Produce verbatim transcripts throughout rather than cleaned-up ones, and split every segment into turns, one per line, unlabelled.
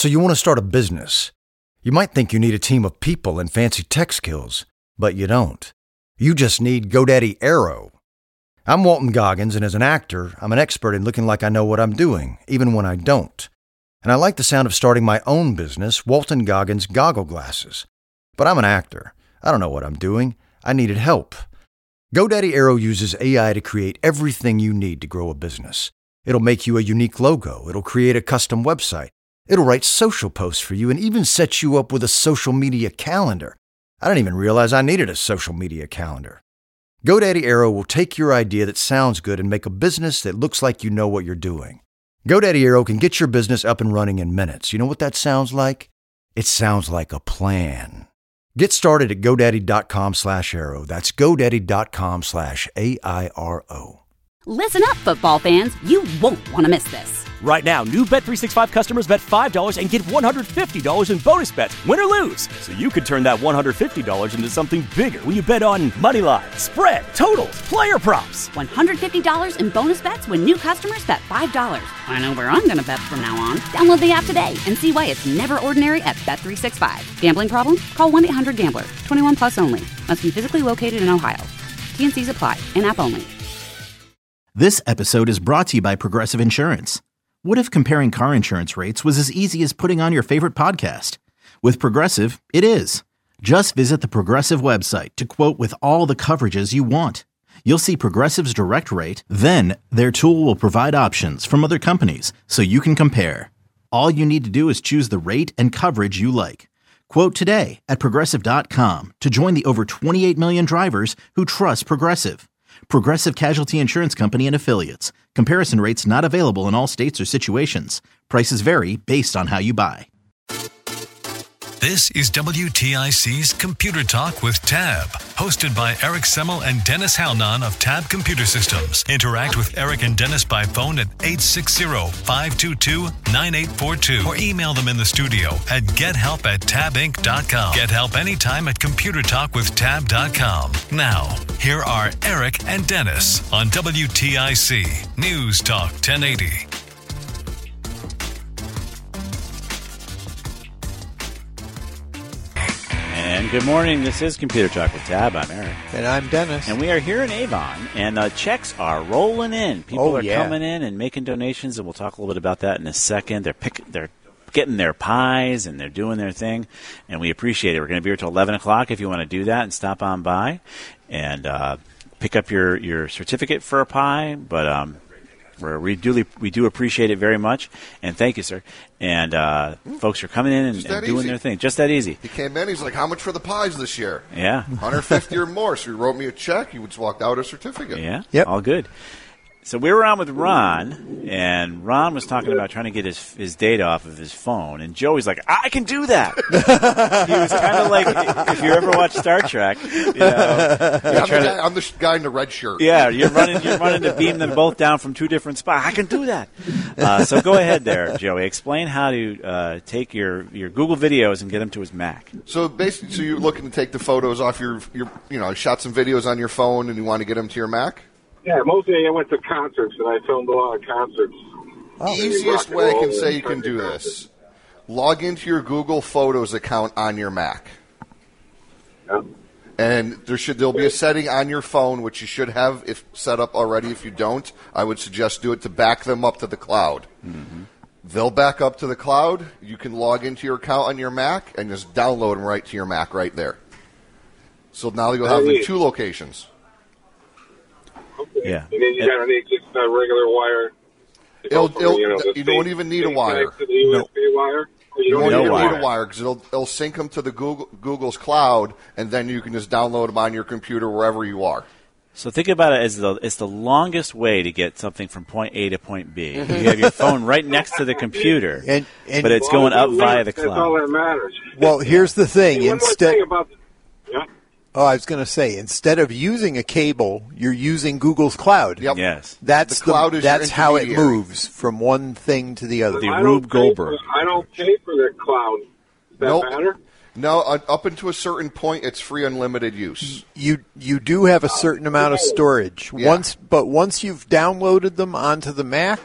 So you want to start a business. You might think you need a team of people and fancy tech skills, but you don't. You just need GoDaddy Aero. I'm Walton Goggins, and as an actor, I'm an expert in looking like I know what I'm doing, even when I don't. And I like the sound of starting my own business, Walton Goggins Goggle Glasses. But I'm an actor. I don't know what I'm doing. I needed help. GoDaddy Aero uses A I to create everything you need to grow a business. It'll make you a unique logo. It'll create a custom website. It'll write social posts for you and even set you up with a social media calendar. I didn't even realize I needed a social media calendar. GoDaddy Aero will take your idea that sounds good and make a business that looks like you know what you're doing. GoDaddy Aero can get your business up and running in minutes. You know what that sounds like? It sounds like a plan. Get started at GoDaddy.com slash Aero. That's GoDaddy.com slash A I R O.
Listen up, football fans. You won't want to miss this.
Right now, new Bet three sixty-five customers bet five dollars and get one hundred fifty dollars in bonus bets, win or lose. So you could turn that one hundred fifty dollars into something bigger when you bet on money line, spread, totals, player props.
one hundred fifty dollars in bonus bets when new customers bet five dollars. I know where I'm going to bet from now on. Download the app today and see why it's never ordinary at Bet three sixty-five. Gambling problem? Call one eight hundred gambler. twenty-one plus only. Must be physically located in Ohio. T and C's apply. In-app only.
This episode is brought to you by Progressive Insurance. What if comparing car insurance rates was as easy as putting on your favorite podcast? With Progressive, it is. Just visit the Progressive website to quote with all the coverages you want. You'll see Progressive's direct rate, then their tool will provide options from other companies so you can compare. All you need to do is choose the rate and coverage you like. Quote today at Progressive dot com to join the over twenty-eight million drivers who trust Progressive. Progressive Casualty Insurance Company and Affiliates. Comparison rates not available in all states or situations. Prices vary based on how you buy.
This is W T I C's Computer Talk with Tab, hosted by Eric Semmel and Dennis Halnon of Tab Computer Systems. Interact with Eric and Dennis by phone at eight six zero, five two two, nine eight four two or email them in the studio at gethelp at tab inc dot com. Get help anytime at computer talk with tab dot com. Now, here are Eric and Dennis on W T I C News Talk ten eighty.
And good morning. This is Computer Talk with Tab. I'm Eric.
And I'm Dennis.
And we are here in Avon, and uh, checks are rolling in. People
oh,
are
yeah.
coming in and making donations, and we'll talk a little bit about that in a second. They're pick, they're getting their pies, and they're doing their thing, and we appreciate it. We're going to be here till eleven o'clock if you want to do that and stop on by and uh, pick up your, your certificate for a pie, but um, we're, we, do, we do appreciate it very much, and thank you, sir. And uh, folks are coming in and, and doing
easy.
their thing. Just that easy.
He came in, he's like, how much for the pies this year?
Yeah.
one hundred fifty or more. So he wrote me a check. He just walked out a certificate.
Yeah.
Yep.
All good. So we were on with Ron, and Ron was talking about trying to get his his data off of his phone, and Joey's like, I can do that. He was kind of like, if you ever watch Star Trek, you know,
Yeah, I'm, the
trying
guy,
to,
I'm the guy in the red shirt.
yeah, you're running, you're running to beam them both down from two different spots. I can do that. Uh, so go ahead there, Joey. Explain how to uh, take your, your Google videos and get them to his Mac.
So basically, so you're looking to take the photos off your, your, you know, shot some videos on your phone, and you want to get them to your Mac?
Yeah, mostly I went to concerts, and I filmed a lot of concerts.
The easiest way I can say you can do this, log into your Google Photos account on your Mac.
Yeah.
And there should there'll be a setting on your phone, which you should have if set up already. If you don't, I would suggest do it to back them up to the cloud. Mm-hmm. They'll back up to the cloud. You can log into your account on your Mac and just download them right to your Mac right there. So now you'll have them in two locations.
Okay.
Yeah.
And then you got to need just a regular wire.
It'll, it'll,
you know,
you don't even need a wire.
To the U S B wire.
You don't
No
even
wire.
need a wire because it'll, it'll sync them to the Google, Google's cloud, and then you can just download them on your computer wherever you are.
So think about it as the it's the longest way to get something from point A to point B. You have your phone right next to the computer,
And- and-
but it's going up via the
That's all
cloud.
that matters.
Well, here's the thing.
Hey, one more
Instead,
thing about the, yeah.
oh, I was going to say, instead of using a cable, you're using Google's cloud.
Yep.
Yes.
That's
The cloud is your
that's how it
intermediary.
moves from one thing to the other.
The
I
Rube
don't pay
Goldberg.
For, I don't pay for the cloud. Does that
Nope.
matter?
No, uh, up until a certain point, it's free unlimited use.
You you do have a certain amount of storage.
Yeah.
Once, but once you've downloaded them onto the Mac,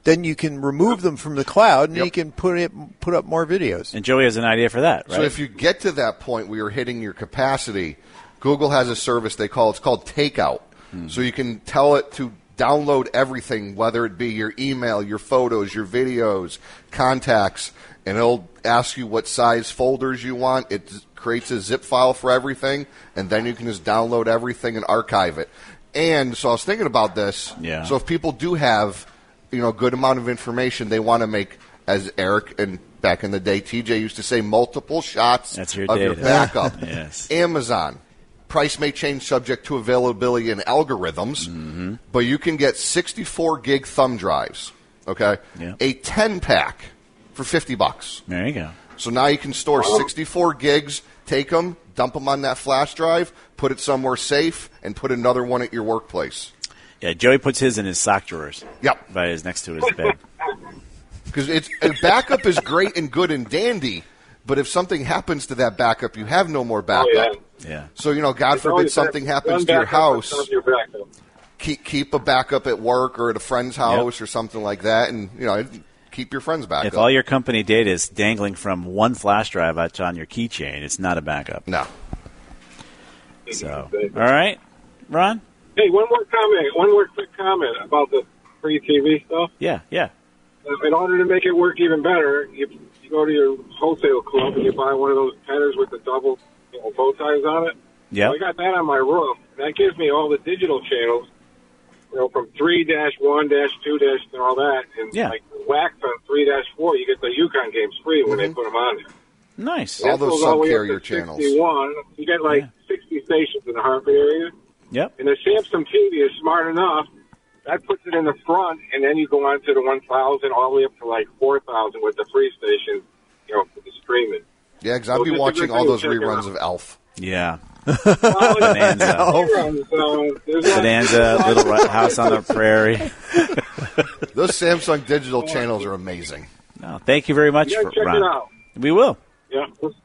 then you can remove them from the cloud and
Yep.
you can put it put up more videos.
And Joey has an idea for that, right?
So if you get to that point where you're hitting your capacity, Google has a service they call it's called Takeout.
Hmm.
So you can tell it to download everything, whether it be your email, your photos, your videos, contacts, and it'll ask you what size folders you want. It creates a zip file for everything, and then you can just download everything and archive it. And so I was thinking about this.
Yeah.
So if people do have, you know, a good amount of information, they want to make, as Eric and back in the day, T J used to say, multiple shots
That's your
of your
data.
backup.
Yes.
Amazon. Price may change subject to availability and algorithms,
Mm-hmm.
but you can get sixty-four gig thumb drives, okay?
Yeah.
A ten-pack for fifty bucks.
There you go.
So now you can store sixty-four gigs, take them, dump them on that flash drive, put it somewhere safe, and put another one at your workplace.
Yeah, Joey puts his in his sock drawers.
Yep.
By his next to his bed.
Because it's a backup is great and good and dandy, but if something happens to that backup, you have no more backup.
Oh, yeah.
Yeah.
So, you know, God
It's
forbid
always
something
that
happens
one
to your
backup
house.
that's on your backup.
Keep keep a backup at work or at a friend's house or something like that, and you know, keep your friends back
If
up.
all your company data is dangling from one flash drive out on your keychain, it's not a backup.
No.
So, all right, Ron?
Hey, one more comment. One more quick comment about the free T V stuff.
Yeah, yeah.
Uh, In order to make it work even better, you, you go to your wholesale club and you buy one of those penners with the double, you know, bow ties on it.
Yeah.
So I got that on my roof. That gives me all the digital channels, you know, from three dash one dash two dash and all that. And
Yeah.
like wax on three dash four, you get the Yukon games free when they put them on there.
Nice.
All
That
those
goes all the way up
sub-carrier
to
channels.
sixty-one. You get like
Yeah.
sixty stations in the Hartford area.
Yep.
And the Samsung T V is smart enough. That puts it in the front, and then you go on to the one thousand all the way up to like four thousand with the free station, you know, for the streaming.
Yeah, because I'll
So
be
just a
watching
good
all
thing to
those
check it
reruns
out.
of Elf.
Yeah.
Well,
Bonanza.
reruns, so there's not-
Bonanza, Little Ri- House on the Prairie.
Those Samsung digital channels are amazing.
No, thank you very much,
You gotta check
Ron.
it out.
We will.
Yeah.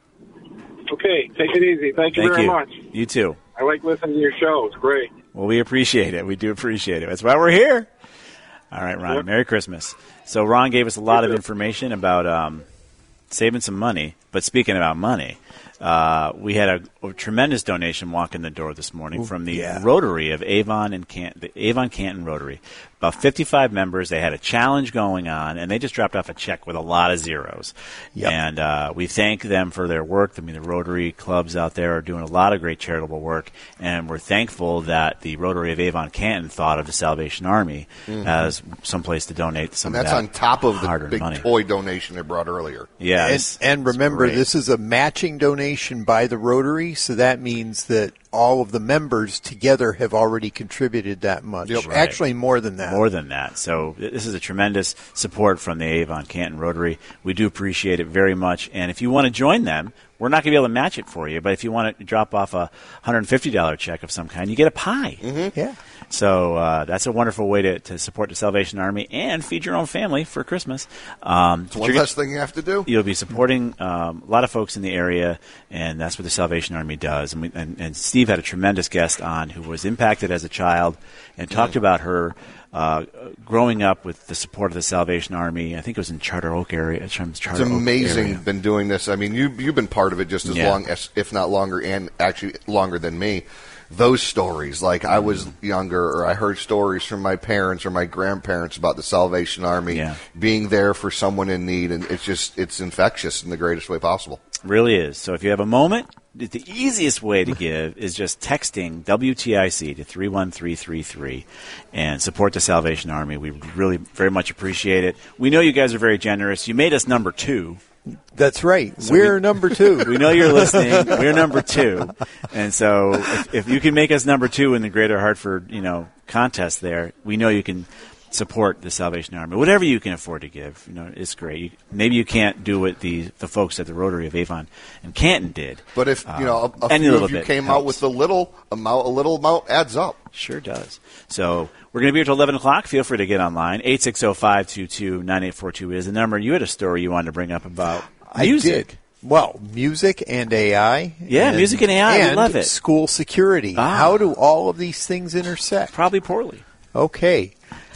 Okay, take it easy. Thank you
Thank
very
you.
much.
You too.
I like listening to your show. It's great.
Well, we appreciate it. We do appreciate it. That's why we're here. All right, Ron.
Yep.
Merry Christmas. So Ron gave us a lot
You
of
too.
information about um, saving some money. But speaking about money, uh, we had a, a tremendous donation walk in the door this morning from the
yeah.
Rotary of Avon and Canton, the Avon Canton Rotary. About fifty-five members. They had a challenge going on, and they just dropped off a check with a lot of zeros.
Yep.
And uh, we thank them for their work. I mean, the Rotary clubs out there are doing a lot of great charitable work, and we're thankful that the Rotary of Avon Canton thought of the Salvation Army as some place to donate some
And that's
of
on
that
top of the
hard-earned
big
money.
toy donation they brought earlier.
Yeah,
And,
it's-
and
it's
remember,
great.
this is a matching donation by the Rotary, so that means that all of the members together have already contributed that much.
Yep.
Right.
Actually, more than that.
More than that. So th- this is a tremendous support from the Avon Canton Rotary. We do appreciate it very much. And if you want to join them, we're not going to be able to match it for you. But if you want to drop off a one hundred fifty dollars check of some kind, you get a pie.
Yeah.
So uh, that's a wonderful way to, to support the Salvation Army and feed your own family for Christmas. Um,
It's one
you're
less thing you have to do.
You'll be supporting um, a lot of folks in the area, and that's what the Salvation Army does. And, we, and, and Steve had a tremendous guest on who was impacted as a child and talked about her uh, growing up with the support of the Salvation Army. I think it was in Charter Oak area. Charter
It's
Oak
amazing.
area.
Been doing this. I mean, you you've been part of it just as
Yeah.
long as, if not longer, and actually longer than me. Those stories, like I was younger, or I heard stories from my parents or my grandparents about the Salvation Army
Yeah.
being there for someone in need, and it's just it's infectious in the greatest way possible.
Really is. So if you have a moment, the easiest way to give is just texting W T I C to three one three three three and support the Salvation Army. We really very much appreciate it. We know you guys are very generous. You made us number two.
That's right.
So
We're
we-
number two.
We know you're listening. We're number two. And so if, if you can make us number two in the Greater Hartford, you know, contest there, we know you can support the Salvation Army. Whatever you can afford to give, you know, it's great. You, maybe you can't do what the the folks at the Rotary of Avon and Canton did.
But if you know a, a
any
few
little
of you
bit
came
helps.
out with a little amount, a little amount adds up.
Sure does. So we're going to be here till eleven o'clock. Feel free to get online. eight six zero, five two two, nine eight four two is the number. You had a story you wanted to bring up about music.
I did. Well, music and A I.
Yeah, music and A I, we
And
love it.
school security.
Ah.
How do all of these things intersect?
Probably poorly.
Okay.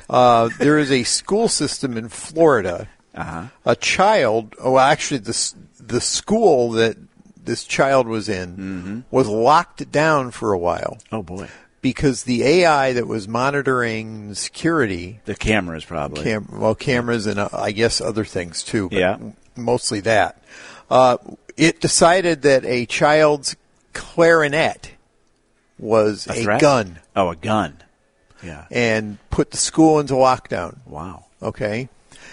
Uh, there is a school system in Florida.
Uh-huh.
A child, oh, actually, the the school that this child was in
mm-hmm.
was locked down for a while.
Oh boy!
Because the A I that was monitoring security,
the cameras probably,
cam- well, cameras and uh, I guess other things too. But
yeah,
mostly that. Uh, it decided that a child's clarinet was
a,
a gun.
Oh, a gun. Yeah.
And put the school into lockdown.
Wow.
Okay.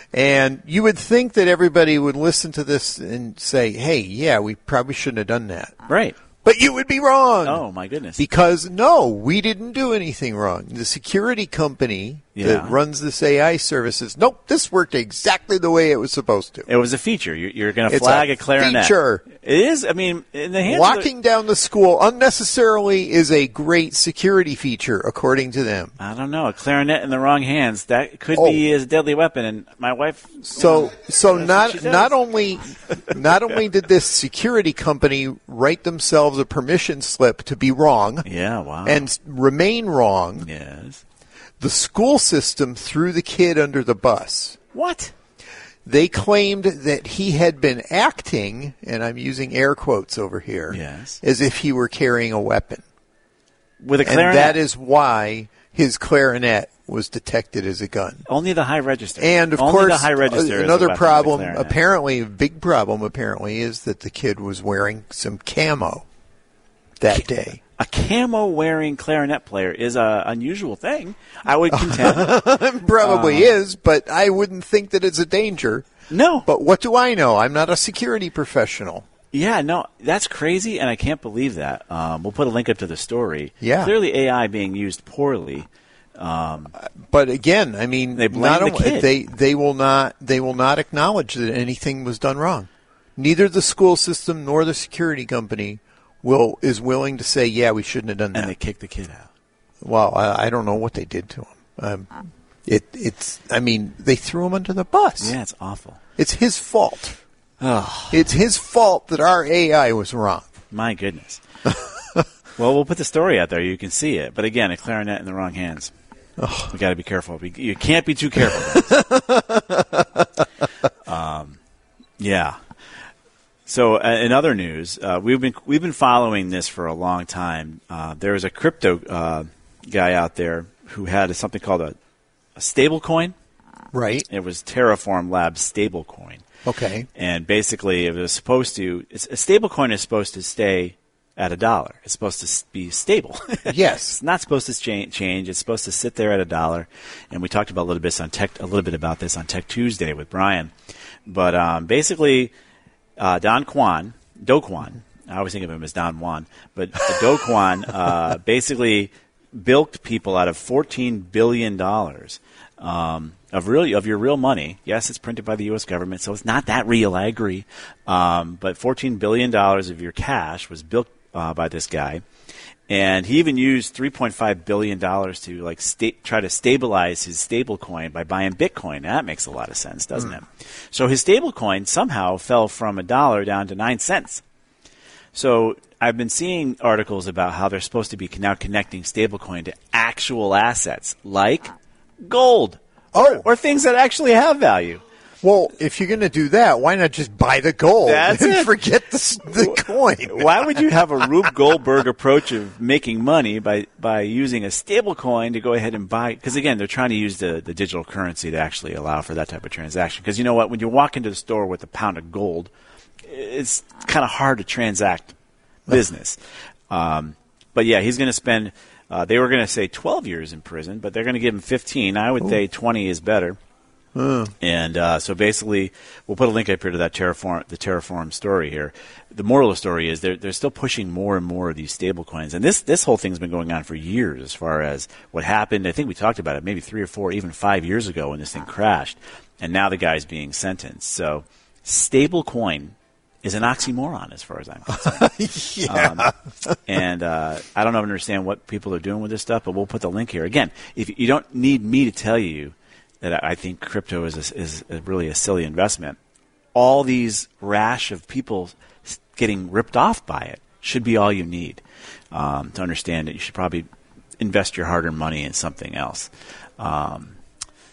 And you would think that everybody would listen to this and say, hey, yeah, we probably shouldn't have done that.
Right.
But you would be wrong.
Oh, my goodness.
Because, no, we didn't do anything wrong. The security company
yeah.
that runs this A I service says, nope, this worked exactly the way it was supposed to.
It was a feature. You're going to
it's
flag
a,
a clarinet.
Feature.
It is. I mean, in the hands
Locking
of the...
down the school unnecessarily is a great security feature, according to them.
I don't know. A clarinet in the wrong hands, that could
oh.
be a deadly weapon. And my wife...
So,
well,
so not not only not only did this security company write themselves a permission slip to be wrong,
yeah, wow,
and remain wrong.
Yes,
the school system threw the kid under the bus.
What?
They claimed that he had been acting, and I'm using air quotes over here,
yes,
as if he were carrying a weapon.
With a clarinet.
And that is why his clarinet was detected as a gun.
Only the high register.
And, of
Only
course,
the high register
another
is
problem, apparently, a big problem, apparently, is that the kid was wearing some camo that
Ca-
day.
A camo-wearing clarinet player is an unusual thing, I would contend.
Probably
uh,
is, but I wouldn't think that it's a danger.
No.
But what do I know? I'm not a security professional.
Yeah, no, that's crazy, and I can't believe that. Um, we'll put a link up to the story.
Yeah.
Clearly A I being used poorly. Um,
but again, I mean,
they blame
not
the
only,
kid.
they they will not they will not acknowledge that anything was done wrong. Neither the school system nor the security company will is willing to say, yeah, we shouldn't have done that.
And they kicked the kid out.
Well, I, I don't know what they did to him. Um, it it's I mean, they threw him under the bus.
Yeah, it's awful.
It's his fault.
Oh.
It's his fault that our A I was wrong.
My goodness. Well, we'll put the story out there. You can see it. But again, a clarinet in the wrong hands. Oh. We got to be careful. We, you can't be too careful. um, yeah. So, uh, in other news, uh, we've been we've been following this for a long time. Uh, there was a crypto uh, guy out there who had something called a, a stable coin.
Right.
It was Terraform Labs stable coin.
Okay.
And basically, it was supposed to. It's, a stable coin is supposed to stay at a dollar. It's supposed to be stable.
Yes.
It's not supposed to cha- change. It's supposed to sit there at a dollar. And we talked about a little bit on Tech, a little bit about this on Tech Tuesday with Brian. But um, basically, uh, Don Kwan, Do Kwan, I always think of him as Don Juan, but Do Kwan uh, basically bilked people out of fourteen billion dollars. Um, of real of your real money. Yes, it's printed by the U S government, so it's not that real. I agree. Um, but fourteen billion dollars of your cash was bilked uh, by this guy, and he even used three point five billion dollars to like sta- try to stabilize his stable coin by buying Bitcoin. Now, that makes a lot of sense, doesn't mm. it? So his stable coin somehow fell from a dollar down to nine cents. So I've been seeing articles about how they're supposed to be now connecting stablecoin to actual assets like gold,
oh,
or, or things that actually have value.
Well, if you're going to do that, why not just buy the gold
That's
and
it.
forget the, the coin?
Why would you have a Rube Goldberg approach of making money by, by using a stable coin to go ahead and buy? Because, again, they're trying to use the, the digital currency to actually allow for that type of transaction. Because you know what? When you walk into the store with a pound of gold, it's kind of hard to transact business. Um, but, yeah, he's going to spend uh, – they were going to say twelve years in prison, but they're going to give him fifteen. I would Ooh. say twenty is better. Uh. And uh, so basically, we'll put a link up here to that Terraform, the Terraform story here. The moral of the story is they're, they're still pushing more and more of these stable coins. And this, this whole thing's been going on for years as far as what happened. I think we talked about it maybe three or four, even five years ago when this thing crashed. And now the guy's being sentenced. So stable coin is an oxymoron as far as I'm concerned.
yeah.
Um, and uh, I don't understand what people are doing with this stuff, but we'll put the link here. Again, if you don't need me to tell you that I think crypto is a, is a really a silly investment. All these rash of people getting ripped off by it should be all you need um, to understand that you should probably invest your hard-earned money in something else. Um,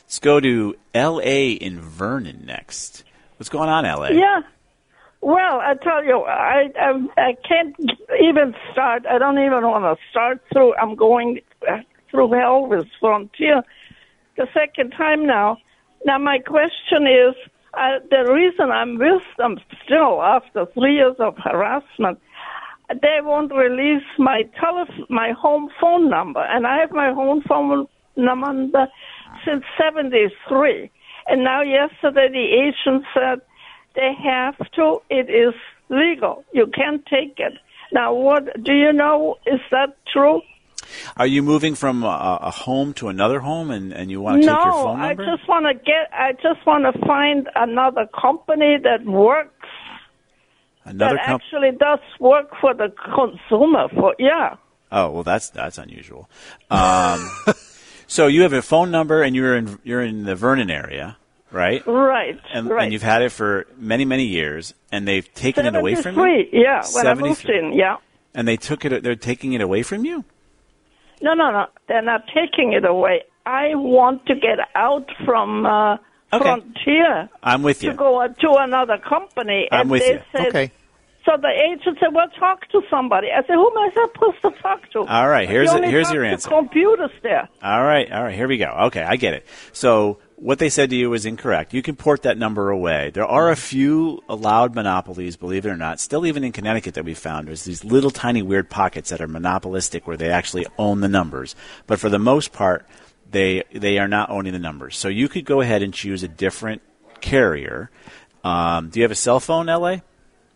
Let's go to L A in Vernon next. What's going on, L A?
Yeah. Well, I tell you, I, I I can't even start. I don't even want to start through. I'm going through hell with Frontier the second time now. Now, my question is, uh, the reason I'm with them still after three years of harassment, they won't release my tele- my home phone number, and I have my home phone number since seventy-three. And now yesterday the agent said they have to. It is legal. You can't take it. Now, what do you know? Is that true?
Are you moving from a, a home to another home, and, and you want to
no,
take your phone number?
No, I just want to get. I just want to find another company that works.
Another
that
comp-
actually does work for the consumer. For yeah.
Oh well, that's that's unusual. Um, so you have a phone number, and you're in you're in the Vernon area, right?
Right.
And,
right.
and you've had it for many many years, and they've taken it away from you.
Yeah, when I moved in. Yeah.
And they took it. They're taking it away from you.
No, no, no. They're not taking it away. I want to get out from uh,
okay.
Frontier.
I'm with you.
To go to another company.
I'm
and
with
they
you.
Said,
okay.
So the agent said, well, talk to somebody. I said, who am I supposed to talk to?
All right, here's
you
a,
only
here's
talk
your
to
answer.
Computers there.
All right, all right, here we go. Okay, I get it. So what they said to you is incorrect. You can port that number away. There are a few allowed monopolies, believe it or not, still even in Connecticut that we found. There's these little tiny weird pockets that are monopolistic where they actually own the numbers. But for the most part, they they are not owning the numbers. So you could go ahead and choose a different carrier. Um, do you have a cell phone, L A?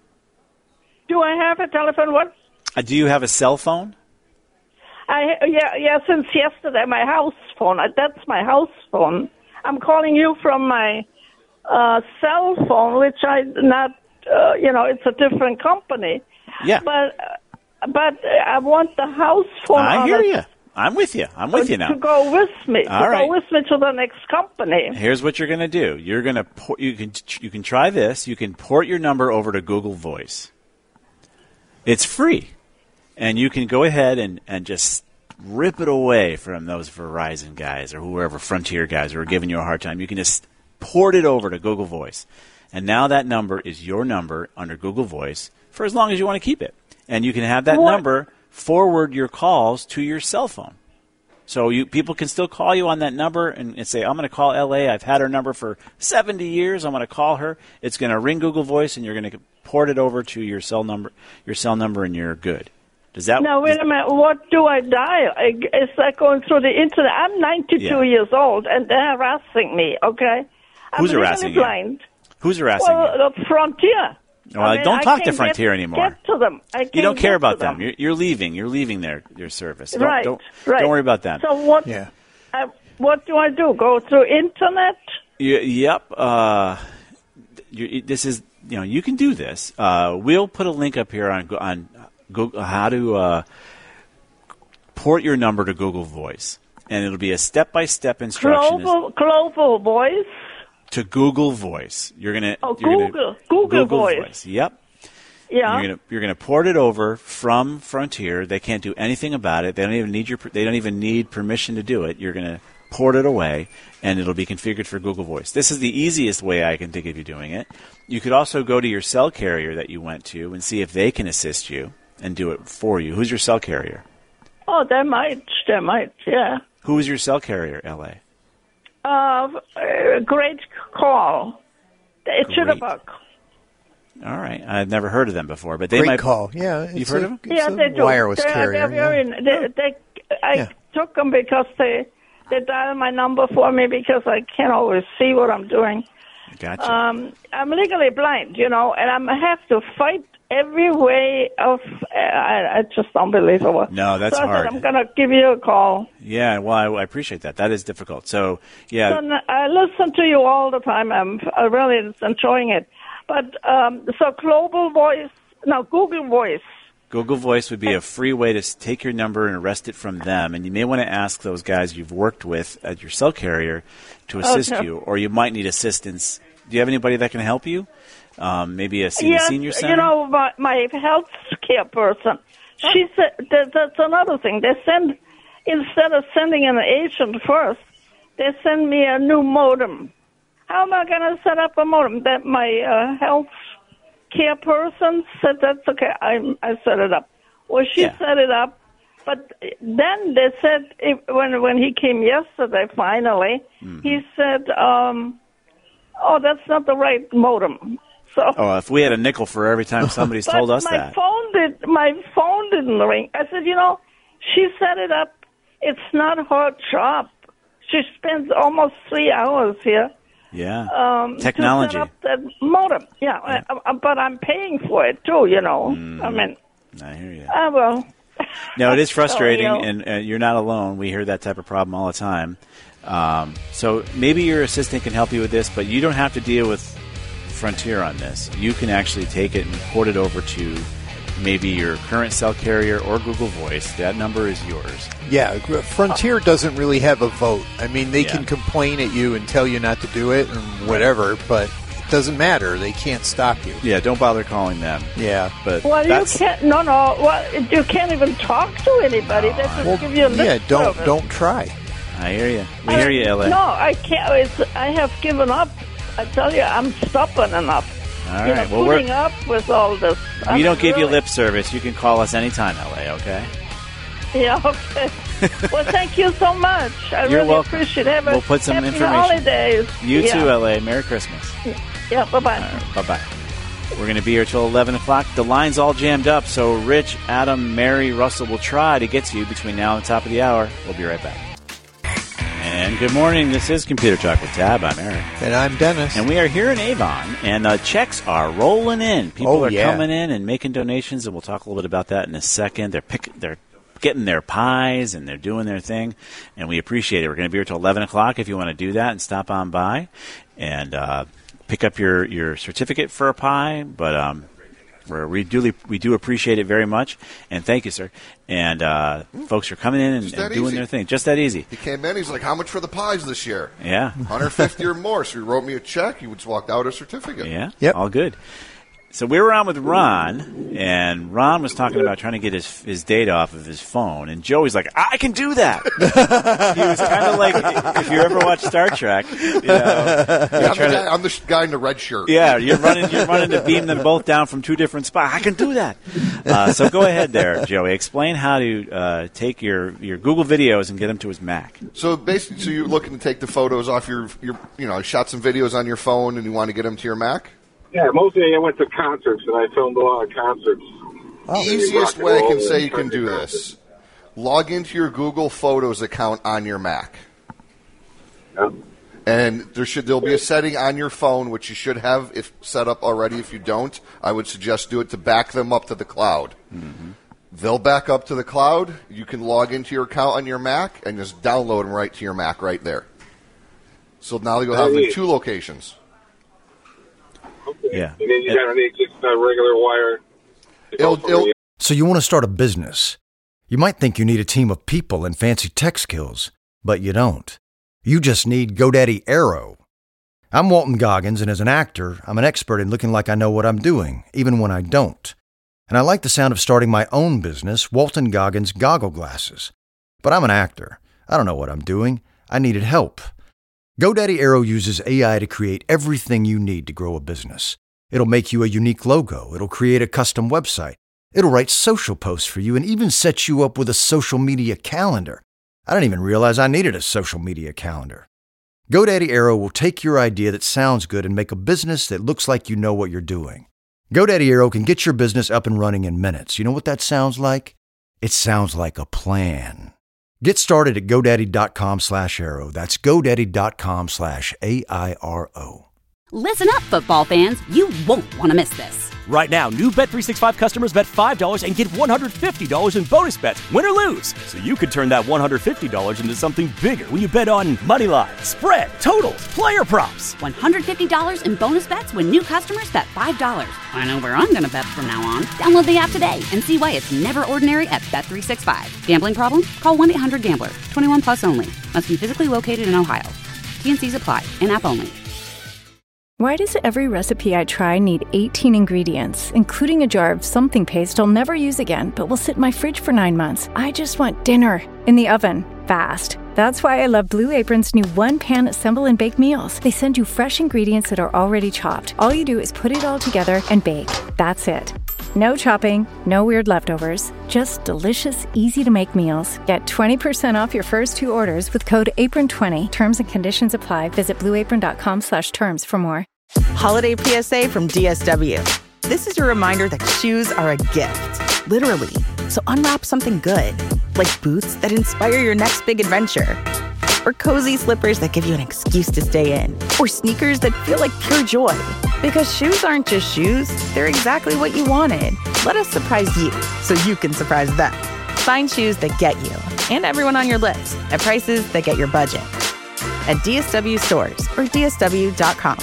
Do I have a telephone? What?
Uh, do you have a cell phone?
I yeah yeah since yesterday my house phone. That's my house phone. I'm calling you from my uh, cell phone, which I not uh, you know it's a different company.
Yeah.
But uh, but I want the house phone.
I
on
hear
a,
you. I'm with you. I'm with
to,
you now.
To go with me.
All
to
right.
go with me to the next company.
Here's what you're going to do. You're going to port, you can you can try this. You can port your number over to Google Voice. It's free. And you can go ahead and, and just rip it away from those Verizon guys or whoever, Frontier guys who are giving you a hard time. You can just port it over to Google Voice. And now that number is your number under Google Voice for as long as you want to keep it. And you can have that
What?
number forward your calls to your cell phone. So you people can still call you on that number and, and say, I'm going to call L A. I've had her number for seventy years. I'm going to call her. It's going to ring Google Voice, and you're going to port it over to your cell number, your cell number, and you're good. Does that?
Now, wait a minute. What do I dial? Is that going through the internet? I'm ninety-two
Yeah.
years old, and they're harassing me, okay? I'm
Who's
legally
harassing you?
blind.
Who's harassing
Well,
you?
the Frontier.
Well,
I mean,
don't
I
talk to
can't
Frontier
get,
anymore.
Get to them. I
You
can't
don't care
get
about
to
them. You're, you're leaving. You're leaving their, their service. Don't,
right,
don't,
right.
don't worry about them.
So what?
Yeah.
Uh, what do I do? Go through internet?
You, yep. Uh, you, this is you know you can do this. Uh, we'll put a link up here on on Google, how to uh, port your number to Google Voice, and it'll be a step by step instruction
Global, global voice.
to Google Voice. You're gonna
Oh,
you're
Google,
gonna,
Google Voice.
Yep.
Yeah.
You're gonna you're gonna port it over from Frontier. They can't do anything about it. They don't even need your they don't even need permission to do it. You're gonna port it away, and it'll be configured for Google Voice. This is the easiest way I can think of you doing it. You could also go to your cell carrier that you went to and see if they can assist you and do it for you. Who's your cell carrier?
Oh, they might. They might. Yeah.
Who is your cell carrier, L A?
Uh, uh, great call. It's
Great.
Jitterbug.
All right, I've never heard of them before, but they
Great
might
call. Yeah. It's
You've heard
a,
of 'em?
it's
Yeah,
a
they do.
wireless
they're,
carrier.
They're very,
yeah.
they, they, I
Yeah.
took them because they they dial my number for me because I can't always see what I'm doing.
Gotcha.
Um, I'm legally blind, you know, and I have to fight every way of. Uh, I, it's just unbelievable.
No, that's
so I
hard.
said, I'm going to give you a call.
Yeah, well, I, I appreciate that. That is difficult. So, yeah.
So, I listen to you all the time. I'm I really enjoying it. But um, so Global Voice, no, Google Voice.
Google Voice would be a free way to s- take your number and arrest it from them. And you may want to ask those guys you've worked with at your cell carrier to assist
Okay.
you, or you might need assistance. Do you have anybody that can help you? Um, maybe a senior,
Yes,
senior center?
you know, my, my health care person, she said that, that's another thing. They send, instead of sending an agent first, they send me a new modem. How am I going to set up a modem? That my uh, health care person said that's okay. I I set it up. Well, she
Yeah.
set it up, but then they said if, when when he came yesterday, finally,
Mm-hmm.
he said, um, "Oh, that's not the right modem." So.
Oh, if we had a nickel for every time somebody's
But
told us
my
that.
phone did. My phone didn't ring. I said, you know, she set it up. It's not her job. She spends almost three hours here.
Yeah.
Um,
Technology.
To set up that modem. Yeah,
Yeah.
I, I, but I'm paying for it too. You know.
Mm.
I mean,
I hear you.
I will.
No, it is frustrating,
So, you know.
and uh, you're not alone. We hear that type of problem all the time. Um, so maybe your assistant can help you with this, but you don't have to deal with Frontier on this. You can actually take it and port it over to maybe your current cell carrier or Google Voice. That number is yours.
Yeah, Frontier doesn't really have a vote. I mean, they
Yeah.
can complain at you and tell you not to do it and whatever, but it doesn't matter. They can't stop you.
Yeah, don't bother calling them.
Yeah.
But
Well, you
that's,
can't. No, no. Well, you can't even talk to anybody. They just
Well,
give you a lip
yeah, don't
service.
don't try.
I hear you. We
I-
hear you, L A.
No, I can't. It's, I have given up. I tell you, I'm stubborn enough.
All
you
right.
know,
Well, we're,
putting up with all this. I
we
mean,
don't give you
really.
lip service. You can call us anytime, L A, okay?
Yeah, okay. Well, thank you so much. I
You're
really
welcome.
appreciate it. Have a
We'll put some
happy
information.
holidays.
You
yeah.
too, L A. Merry Christmas.
Yeah, bye-bye.
All right, bye-bye. We're going to be here till eleven o'clock. The line's all jammed up, so Rich, Adam, Mary, Russell will try to get to you between now and the top of the hour. We'll be right back. And good morning. This is Computer Talk with Tab. I'm Eric.
And I'm Dennis.
And we are here in Avon, and uh, checks are rolling in. People
Oh,
are
yeah.
coming in and making donations, and we'll talk a little bit about that in a second. They're pick, they're getting their pies, and they're doing their thing, and we appreciate it. We're going to be here till eleven o'clock if you want to do that and stop on by and uh, pick up your, your certificate for a pie, but um, we're, we, do, we do appreciate it very much, and thank you, sir. And uh, folks are coming in and,
Just
and
that
doing
easy.
their thing. Just that easy.
He came in. He's like, "How much for the pies this year?"
Yeah.
one hundred fifty or more. So he wrote me a check. He just walked out a certificate.
Yeah,
Yep.
all good. So we were on with Ron, and Ron was talking about trying to get his his data off of his phone, and Joey's like, "I can do that." He was kind of like, if you ever watch Star Trek, you know,
Yeah, I'm, the
trying
guy,
to-
I'm the sh- guy in the red shirt.
yeah, you're running, you're running to beam them both down from two different spots. I can do that. Uh, so go ahead there, Joey. Explain how to uh, take your, your Google videos and get them to his Mac.
So basically, so you're looking to take the photos off your, your, you know, shot some videos on your phone, and you want to get them to your Mac.
Yeah, mostly I went to concerts and I filmed a lot of concerts.
Easiest way I can say you can do this: log into your Google Photos account on your Mac.
Yeah.
And there should there'll be a setting on your phone which you should have if set up already. If you don't, I would suggest do it to back them up to the cloud.
Mm-hmm.
They'll back up to the cloud. You can log into your account on your Mac and just download them right to your Mac right there. So now you'll have them in two locations.
Okay.
Yeah.
And then you gotta need just a regular wire. to go
It'll-
from
it'll-
the-
So you want to start a business. You might think you need a team of people and fancy tech skills, but you don't. You just need GoDaddy Aero. I'm Walton Goggins, and as an actor, I'm an expert in looking like I know what I'm doing, even when I don't. And I like the sound of starting my own business, Walton Goggins Goggle Glasses. But I'm an actor. I don't know what I'm doing. I needed help. GoDaddy Aero uses A I to create everything you need to grow a business. It'll make you a unique logo. It'll create a custom website. It'll write social posts for you and even set you up with a social media calendar. I didn't even realize I needed a social media calendar. GoDaddy Aero will take your idea that sounds good and make a business that looks like you know what you're doing. GoDaddy Aero can get your business up and running in minutes. You know what that sounds like? It sounds like a plan. Get started at GoDaddy.com slash Aero. That's GoDaddy.com slash A I R O.
Listen up, football fans. You won't want to miss this.
Right now, new Bet three sixty-five customers bet five dollars and get one hundred fifty dollars in bonus bets, win or lose. So you could turn that one hundred fifty dollars into something bigger when you bet on money lines, spread, totals, player props.
one hundred fifty dollars in bonus bets when new customers bet five dollars. I know where I'm going to bet from now on. Download the app today and see why it's never ordinary at Bet three sixty-five. Gambling problem? Call one eight hundred gambler. twenty-one plus only. Must be physically located in Ohio. T and C's apply. In-app only.
Why does every recipe I try need eighteen ingredients, including a jar of something paste I'll never use again, but will sit in my fridge for nine months? I just want dinner in the oven, fast. That's why I love Blue Apron's new one-pan assemble and bake meals. They send you fresh ingredients that are already chopped. All you do is put it all together and bake. That's it. No chopping, no weird leftovers, just delicious, easy-to-make meals. Get twenty percent off your first two orders with code apron twenty. Terms and conditions apply. Visit blueapron.com slash terms for more.
Holiday P S A from D S W. This is your reminder that shoes are a gift, literally. So unwrap something good, like boots that inspire your next big adventure, or cozy slippers that give you an excuse to stay in, or sneakers that feel like pure joy. Because shoes aren't just shoes, they're exactly what you wanted. Let us surprise you so you can surprise them. Find shoes that get you and everyone on your list at prices that get your budget at D S W stores or D S W dot com.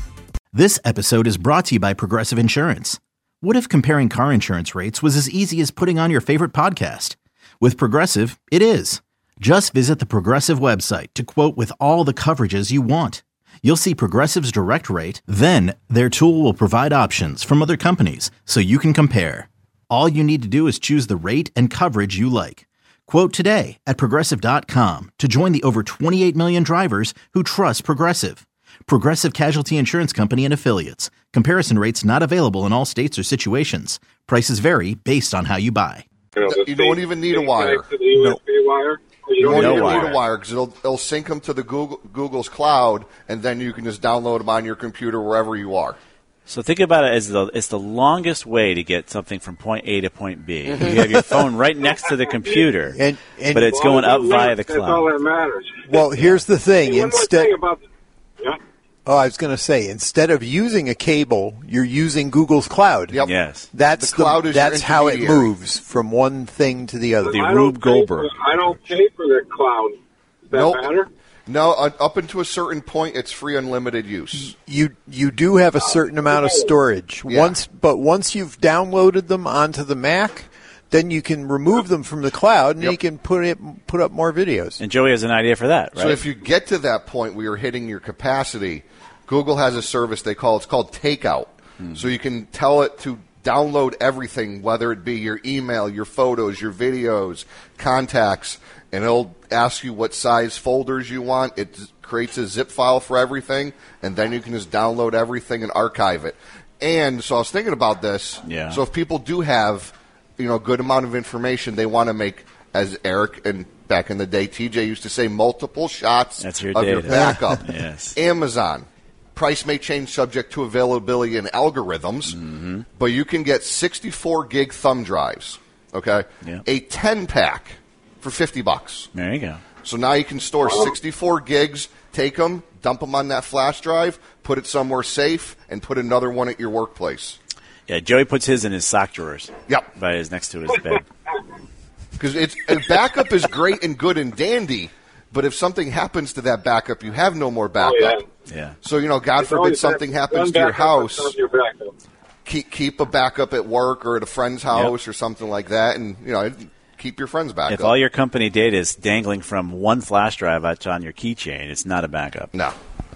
This episode is brought to you by Progressive Insurance. What if comparing car insurance rates was as easy as putting on your favorite podcast? With Progressive, it is. Just visit the Progressive website to quote with all the coverages you want. You'll see Progressive's direct rate, then their tool will provide options from other companies so you can compare. All you need to do is choose the rate and coverage you like. Quote today at Progressive dot com to join the over twenty-eight million drivers who trust Progressive. Progressive Casualty Insurance Company and Affiliates. Comparison rates not available in all states or situations. Prices vary based on how you buy.
You don't even need a wire.
No. Wire.
You don't
No
even
wire.
need a wire because it'll, it'll sync them to the Google, Google's cloud, and then you can just download them on your computer wherever you are.
So think about it as the it's the longest way to get something from point A to point B. You have your phone right next to the computer,
And- and-
but it's going up via the
That's all
cloud.
that matters.
Well, here's the thing.
Hey, one more
Instead,
thing about the, yeah.
oh, I was going to say, instead of using a cable, you're using Google's cloud.
Yep.
Yes.
That's
The cloud is
that's
your
how it
intermediary.
moves from one thing to the other.
The
I
Rube
don't pay
Goldberg.
For, I don't pay for the cloud. Does that
Nope.
matter?
No, uh, up until a certain point, it's free unlimited use.
You you do have a certain amount of storage.
Yeah.
Once, but once you've downloaded them onto the Mac, then you can remove them from the cloud and
Yep.
you can put it put up more videos.
And Joey has an idea for that, right?
So if you get to that point where you're hitting your capacity, Google has a service they call it's called Takeout. So you can tell it to download everything, whether it be your email, your photos, your videos, contacts, and it'll ask you what size folders you want. It creates a zip file for everything, and then you can just download everything and archive it. And so I was thinking about this.
Yeah.
So if people do have, you know, a good amount of information, they want to make, as Eric and back in the day, T J used to say, multiple shots
That's your
of your
data.
backup.
Yes.
Amazon. Price may change subject to availability and algorithms,
Mm-hmm.
but you can get sixty-four gig thumb drives, okay?
Yeah.
A ten-pack for fifty bucks.
There you go.
So now you can store sixty-four gigs, take them, dump them on that flash drive, put it somewhere safe, and put another one at your workplace.
Yeah, Joey puts his in his sock drawers.
Yep.
By his next to his bed.
Because it's a backup is great and good and dandy, but if something happens to that backup, you have no more backup.
Oh, yeah.
Yeah.
So, you know, God
It's
forbid
always
something
back-
happens
one
to your
backup
house.
is your backup.
Keep keep a backup at work or at a friend's house or something like that, and you know keep your friends back
If
up.
all your company data is dangling from one flash drive out on your keychain, it's not a backup.
No.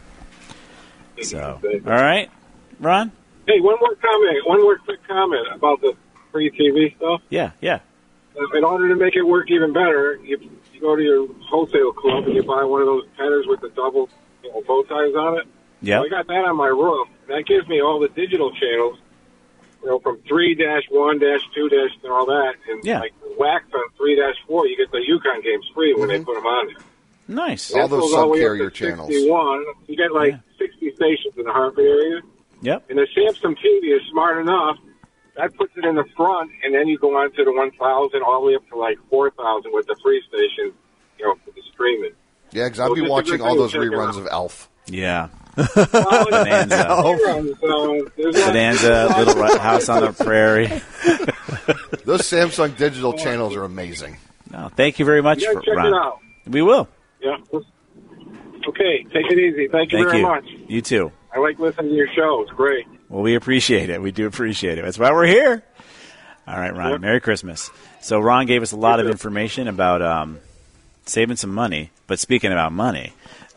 So, all right, Ron?
Hey, one more comment. One more quick comment about the free T V stuff.
Yeah, yeah.
Uh, In order to make it work even better, you, you go to your wholesale club and you buy one of those penners with the double you know, bow ties on it.
Yeah.
So I got that on my roof. That gives me all the digital channels, you know, from three dash one dash two dash and all that. And
Yeah.
like wax on three dash four, you get the Yukon games free when they put them on there.
Nice.
All those
That goes all the way up
sub-carrier
to
channels.
sixty-one. You get like sixty stations in the Hartford area.
Yep.
And the Samsung T V is smart enough. That puts it in the front, and then you go on to the one thousand all the way up to like four thousand with the free station, you know, for the streaming.
Yeah, because I'll
So
be
just a
watching
good
all
thing to
those
check it
reruns
out.
of Elf.
Yeah.
Well,
Bonanza.
so there's not-
Bonanza, Little Ri- House on the Prairie.
Those Samsung digital channels are amazing.
No, thank you very much,
You gotta check
Ron.
it out.
We will.
Yeah. Okay, take it easy. Thank you
Thank
very
you.
much.
You too.
I like listening to your show. It's great.
Well, we appreciate it. We do appreciate it. That's why we're here. All right, Ron.
Yep.
Merry Christmas. So Ron gave us a lot
You
of
too.
information about um, saving some money. But speaking about money,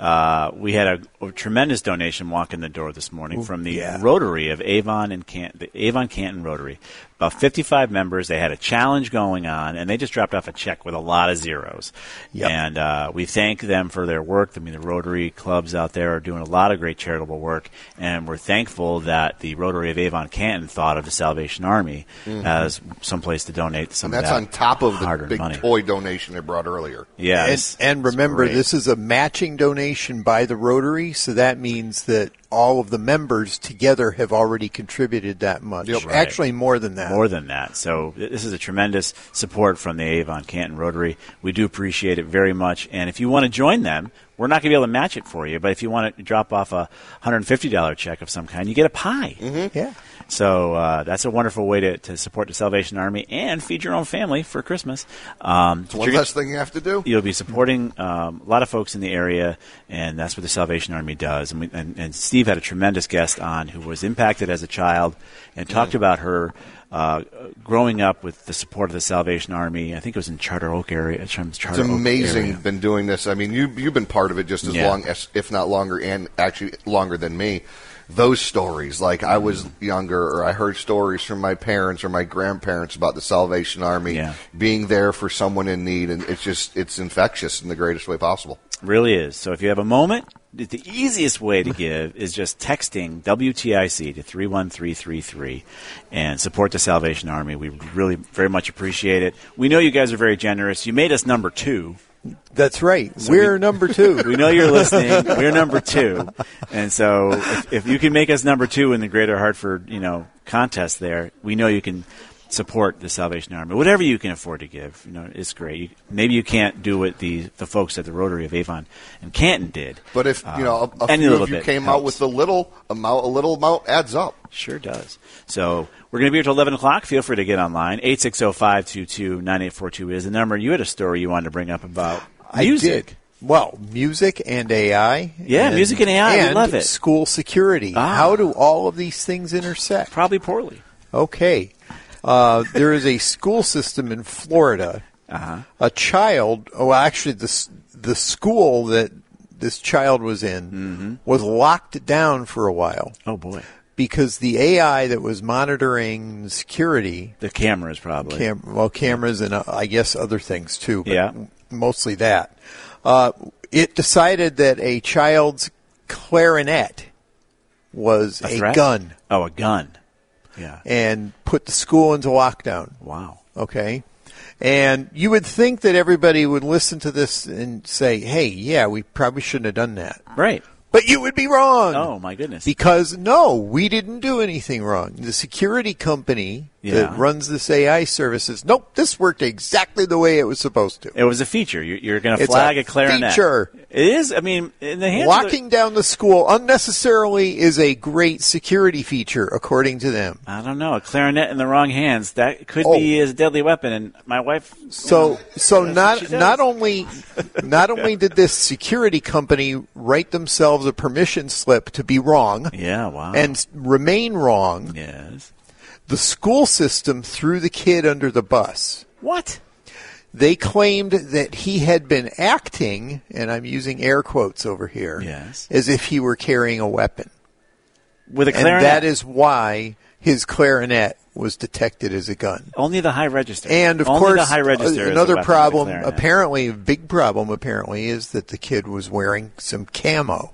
Uh, we had a, a tremendous donation walk in the door this morning
Ooh,
from the
yeah.
Rotary of Avon and Canton, the Avon Canton Rotary. About fifty-five members. They had a challenge going on, and they just dropped off a check with a lot of zeros.
Yep.
And uh, we thank them for their work. I mean, the Rotary clubs out there are doing a lot of great charitable work, and we're thankful that the Rotary of Avon Canton thought of the Salvation Army
Mhm.
as someplace to donate some
And that's
of
on
that
top of the
hard-earned
big
money.
toy donation they brought earlier.
Yeah,
and,
it's-
and remember,
great.
this is a matching donation by the Rotary, so that means that all of the members together have already contributed that much.
Yep. Right.
Actually, more than that.
More than that. So this is a tremendous support from the Avon Canton Rotary. We do appreciate it very much. And if you want to join them, we're not going to be able to match it for you. But if you want to drop off a one hundred fifty dollars check of some kind, you get a pie.
Mm-hmm. Yeah.
So uh, that's a wonderful way to, to support the Salvation Army and feed your own family for Christmas. Um,
It's one less thing you have to do.
You'll be supporting um, a lot of folks in the area, and that's what the Salvation Army does. And, we, and, and Steve had a tremendous guest on who was impacted as a child and talked
Mm.
about her uh, growing up with the support of the Salvation Army. I think it was in Charter Oak area. Charter
It's amazing.
Oak area.
Been doing this. I mean, you you've been part of it just as
Yeah.
long as, if not longer, and actually longer than me. Those stories, like I was younger, or I heard stories from my parents or my grandparents about the Salvation Army
Yeah.
being there for someone in need, and it's just it's infectious in the greatest way possible.
Really is. So if you have a moment, the easiest way to give is just texting W T I C to three one three three three and support the Salvation Army. We really very much appreciate it. We know you guys are very generous. You made us number two.
That's right.
So
We're
we-
number two.
We know you're listening. We're number two. And so if, if you can make us number two in the Greater Hartford, you know, contest there, we know you can support the Salvation Army. Whatever you can afford to give, you know, it's great. You, maybe you can't do what the the folks at the Rotary of Avon and Canton did.
But if you know
Um,
a, a
any
few
little
of you
bit
came
helps.
out with a little amount, a little amount adds up.
Sure does. So we're going to be here till eleven o'clock. Feel free to get online. eight six zero, five two two, nine eight four two is the number. You had a story you wanted to bring up about music.
I did. Well, music and A I.
Yeah, music and A I, we
And
love it.
school security.
Ah.
How do all of these things intersect?
Probably poorly.
Okay. Uh, there is a school system in Florida.
Uh-huh.
A child, oh, actually, the, s- the school that this child was in
Mm-hmm.
was locked down for a while.
Oh, boy.
Because the A I that was monitoring security,
The cameras probably.
cam- well, cameras and uh, I guess other things too, but
Yeah.
mostly that, uh, it decided that a child's clarinet was
A
a,
threat?
gun
Oh, a gun. Yeah.
and put the school into lockdown.
Wow.
Okay. And you would think that everybody would listen to this and say, hey, yeah, we probably shouldn't have done that.
Right.
But you would be wrong.
Oh, my goodness.
Because, no, we didn't do anything wrong. The security company
Yeah.
that runs this A I service says, nope, this worked exactly the way it was supposed to.
It was a feature. You- You're going to
It's
flag
a
a, clarinet.
feature.
It is. I mean, in the hands
Locking
of the,
down the school unnecessarily is a great security feature, according to them.
I don't know, a clarinet in the wrong hands, that could
Oh.
be a deadly weapon. And my wife.
So, so
That's what
not
she does.
not only not only did this security company write themselves a permission slip to be wrong,
Yeah, wow.
and s- remain wrong,
yes.
the school system threw the kid under the bus.
What?
They claimed that he had been acting, and I'm using air quotes over here,
Yes.
as if he were carrying a weapon.
With a
And
clarinet.
that is why his clarinet was detected as a gun.
Only the high register.
And of
Only
course,
the high register
uh,
is a
another
weapon with a
problem,
clarinet.
apparently, a big problem, apparently, is that the kid was wearing some camo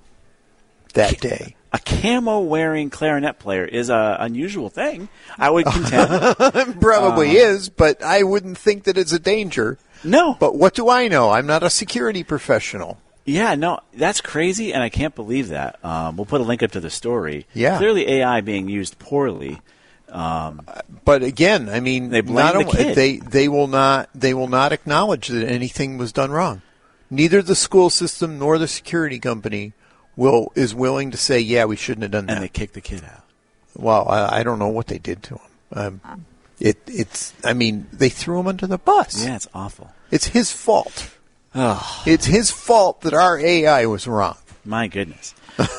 that day.
A camo wearing clarinet player is a unusual thing, I would contend.
Probably
Uh,
is, but I wouldn't think that it's a danger.
No.
But what do I know? I'm not a security professional.
Yeah, no, that's crazy, and I can't believe that. Um, we'll put a link up to the story.
Yeah.
Clearly A I being used poorly. Um,
But again, I mean,
They blame
not
the
only-
kid.
they they will not they will not acknowledge that anything was done wrong. Neither the school system nor the security company will is willing to say, yeah, we shouldn't have done that.
and they kick the kid out.
Well, I, I don't know what they did to him. Um, it it's I mean, they threw him under the bus.
Yeah, it's awful.
It's his fault.
Oh,
It's his fault that our A I was wrong.
my goodness.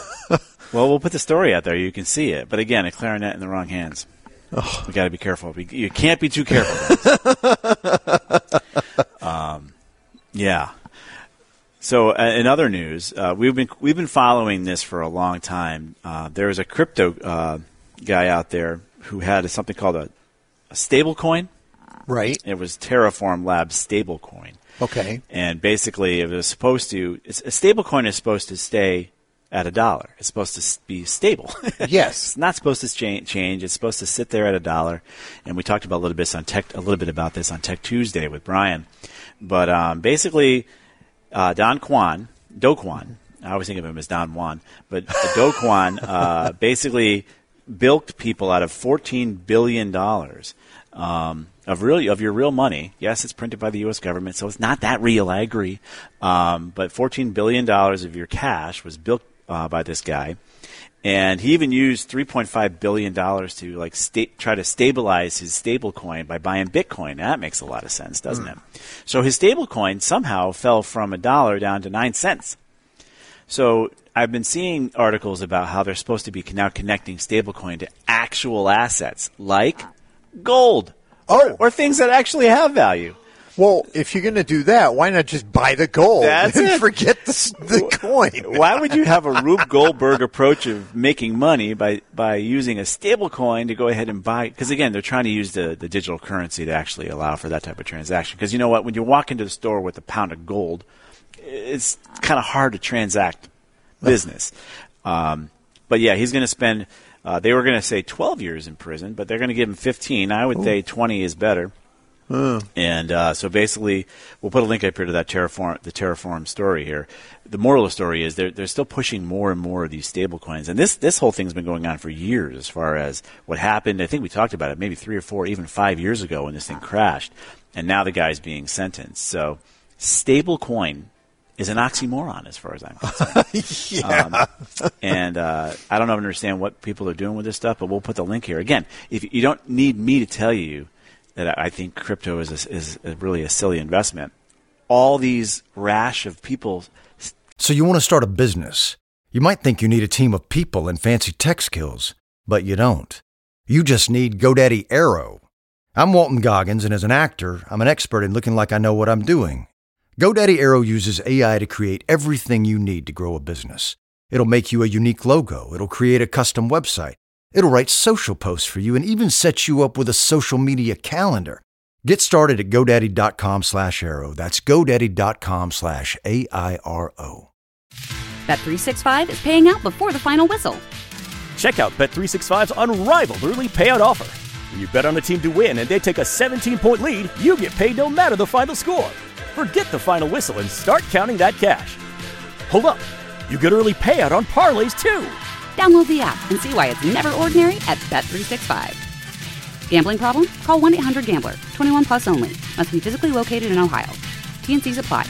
Well, we'll put the story out there. You can see it. But again, a clarinet in the wrong hands. We got to be careful. We, you can't be too careful. guys. um, yeah. So, uh, in other news, uh, we've been we've been following this for a long time. Uh, there is a crypto uh, guy out there who had something called a, a stable coin.
Right.
It was Terraform Labs stable coin.
Okay.
And basically, it was supposed to. It's, a stable coin is supposed to stay at a dollar. It's supposed to be stable.
Yes.
It's not supposed to cha- change. It's supposed to sit there at a dollar. And we talked about a little bit on Tech, a little bit about this on Tech Tuesday with Brian. But um, basically, uh, Don Kwan, Do Kwan, I always think of him as Don Juan, but Do Kwan uh, basically bilked people out of fourteen billion dollars um, of real of your real money. Yes, it's printed by the U S government, so it's not that real. I agree. Um, but fourteen billion dollars of your cash was bilked uh, by this guy. And he even used three point five billion dollars to like sta- try to stabilize his stable coin by buying Bitcoin. Now, that makes a lot of sense, doesn't mm. it? So his stable coin somehow fell from a dollar down to nine cents. So I've been seeing articles about how they're supposed to be now connecting stablecoin to actual assets like gold
oh.
or, or things that actually have value.
Well, if you're going to do that, why not just buy the gold
That's
and
it.
forget the, the coin?
Why would you have a Rube Goldberg approach of making money by, by using a stable coin to go ahead and buy? Because, again, they're trying to use the, the digital currency to actually allow for that type of transaction. Because you know what? When you walk into the store with a pound of gold, it's kind of hard to transact business. Um, but, yeah, he's going to spend uh, – they were going to say twelve years in prison, but they're going to give him fifteen. I would Ooh. say twenty is better. Uh. And uh, so basically, we'll put a link up here to that Terraform, the Terraform story here. The moral of the story is they're, they're still pushing more and more of these stable coins. And this, this whole thing's been going on for years as far as what happened. I think we talked about it maybe three or four, even five years ago when this thing crashed. And now the guy's being sentenced. So stable coin is an oxymoron as far as I'm concerned.
yeah.
Um, and uh, I don't understand what people are doing with this stuff, but we'll put the link here. Again, if you don't need me to tell you that I think crypto is a, is a really a silly investment. All these rash of people.
So you want to start a business. You might think you need a team of people and fancy tech skills, but you don't. You just need GoDaddy Aero. I'm Walton Goggins, and as an actor, I'm an expert in looking like I know what I'm doing. GoDaddy Aero uses A I to create everything you need to grow a business. It'll make you a unique logo. It'll create a custom website. It'll write social posts for you and even set you up with a social media calendar. Get started at GoDaddy.com slash Aero. That's GoDaddy.com slash A I R O.
Bet three sixty-five is paying out before the final whistle.
Check out Bet three sixty-five's unrivaled early payout offer. When you bet on a team to win and they take a seventeen-point lead, you get paid no matter the final score. Forget the final whistle and start counting that cash. Hold up. You get early payout on parlays, too.
Download the app and see why it's never ordinary at Bet three sixty-five. Gambling problem? Call one eight hundred gambler. twenty-one plus only. Must be physically located in Ohio. T N Cs apply.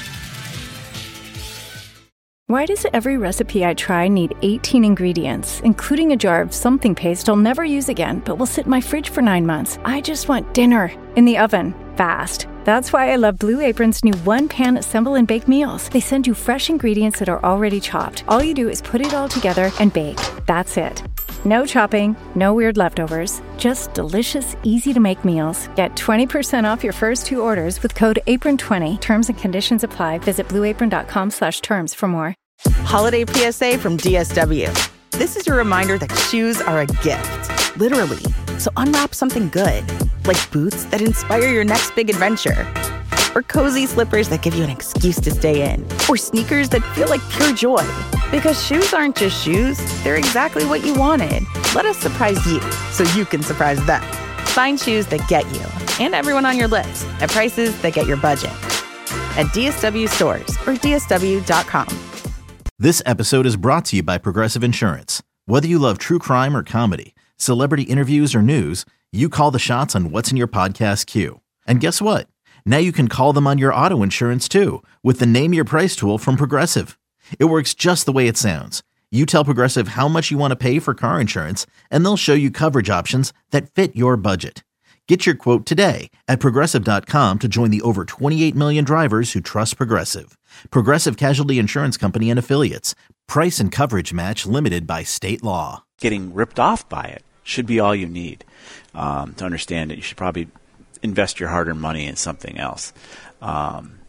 Why does every recipe I try need eighteen ingredients, including a jar of something paste I'll never use again, but will sit in my fridge for nine months? I just want dinner in the oven, fast. That's why I love Blue Apron's new one-pan assemble and bake meals. They send you fresh ingredients that are already chopped. All you do is put it all together and bake. That's it. No chopping, no weird leftovers. Just delicious, easy-to-make meals. Get twenty percent off your first two orders with code apron twenty. Terms and conditions apply. Visit blueapron.com slash terms for more.
Holiday P S A from D S W. This is your reminder that shoes are a gift, literally. So unwrap something good, like boots that inspire your next big adventure, or cozy slippers that give you an excuse to stay in, or sneakers that feel like pure joy. Because shoes aren't just shoes, they're exactly what you wanted. Let us surprise you so you can surprise them. Find shoes that get you and everyone on your list at prices that get your budget at D S W stores or D S W dot com.
This episode is brought to you by Progressive Insurance. Whether you love true crime or comedy, celebrity interviews or news, you call the shots on what's in your podcast queue. And guess what? Now you can call them on your auto insurance too with the Name Your Price tool from Progressive. It works just the way it sounds. You tell Progressive how much you want to pay for car insurance, and they'll show you coverage options that fit your budget. Get your quote today at Progressive dot com to join the over twenty-eight million drivers who trust Progressive. Progressive Casualty Insurance Company and Affiliates. Price and coverage match limited by state law.
Getting ripped off by it should be all you need um, to understand that you should probably invest your hard-earned money in something else. Um,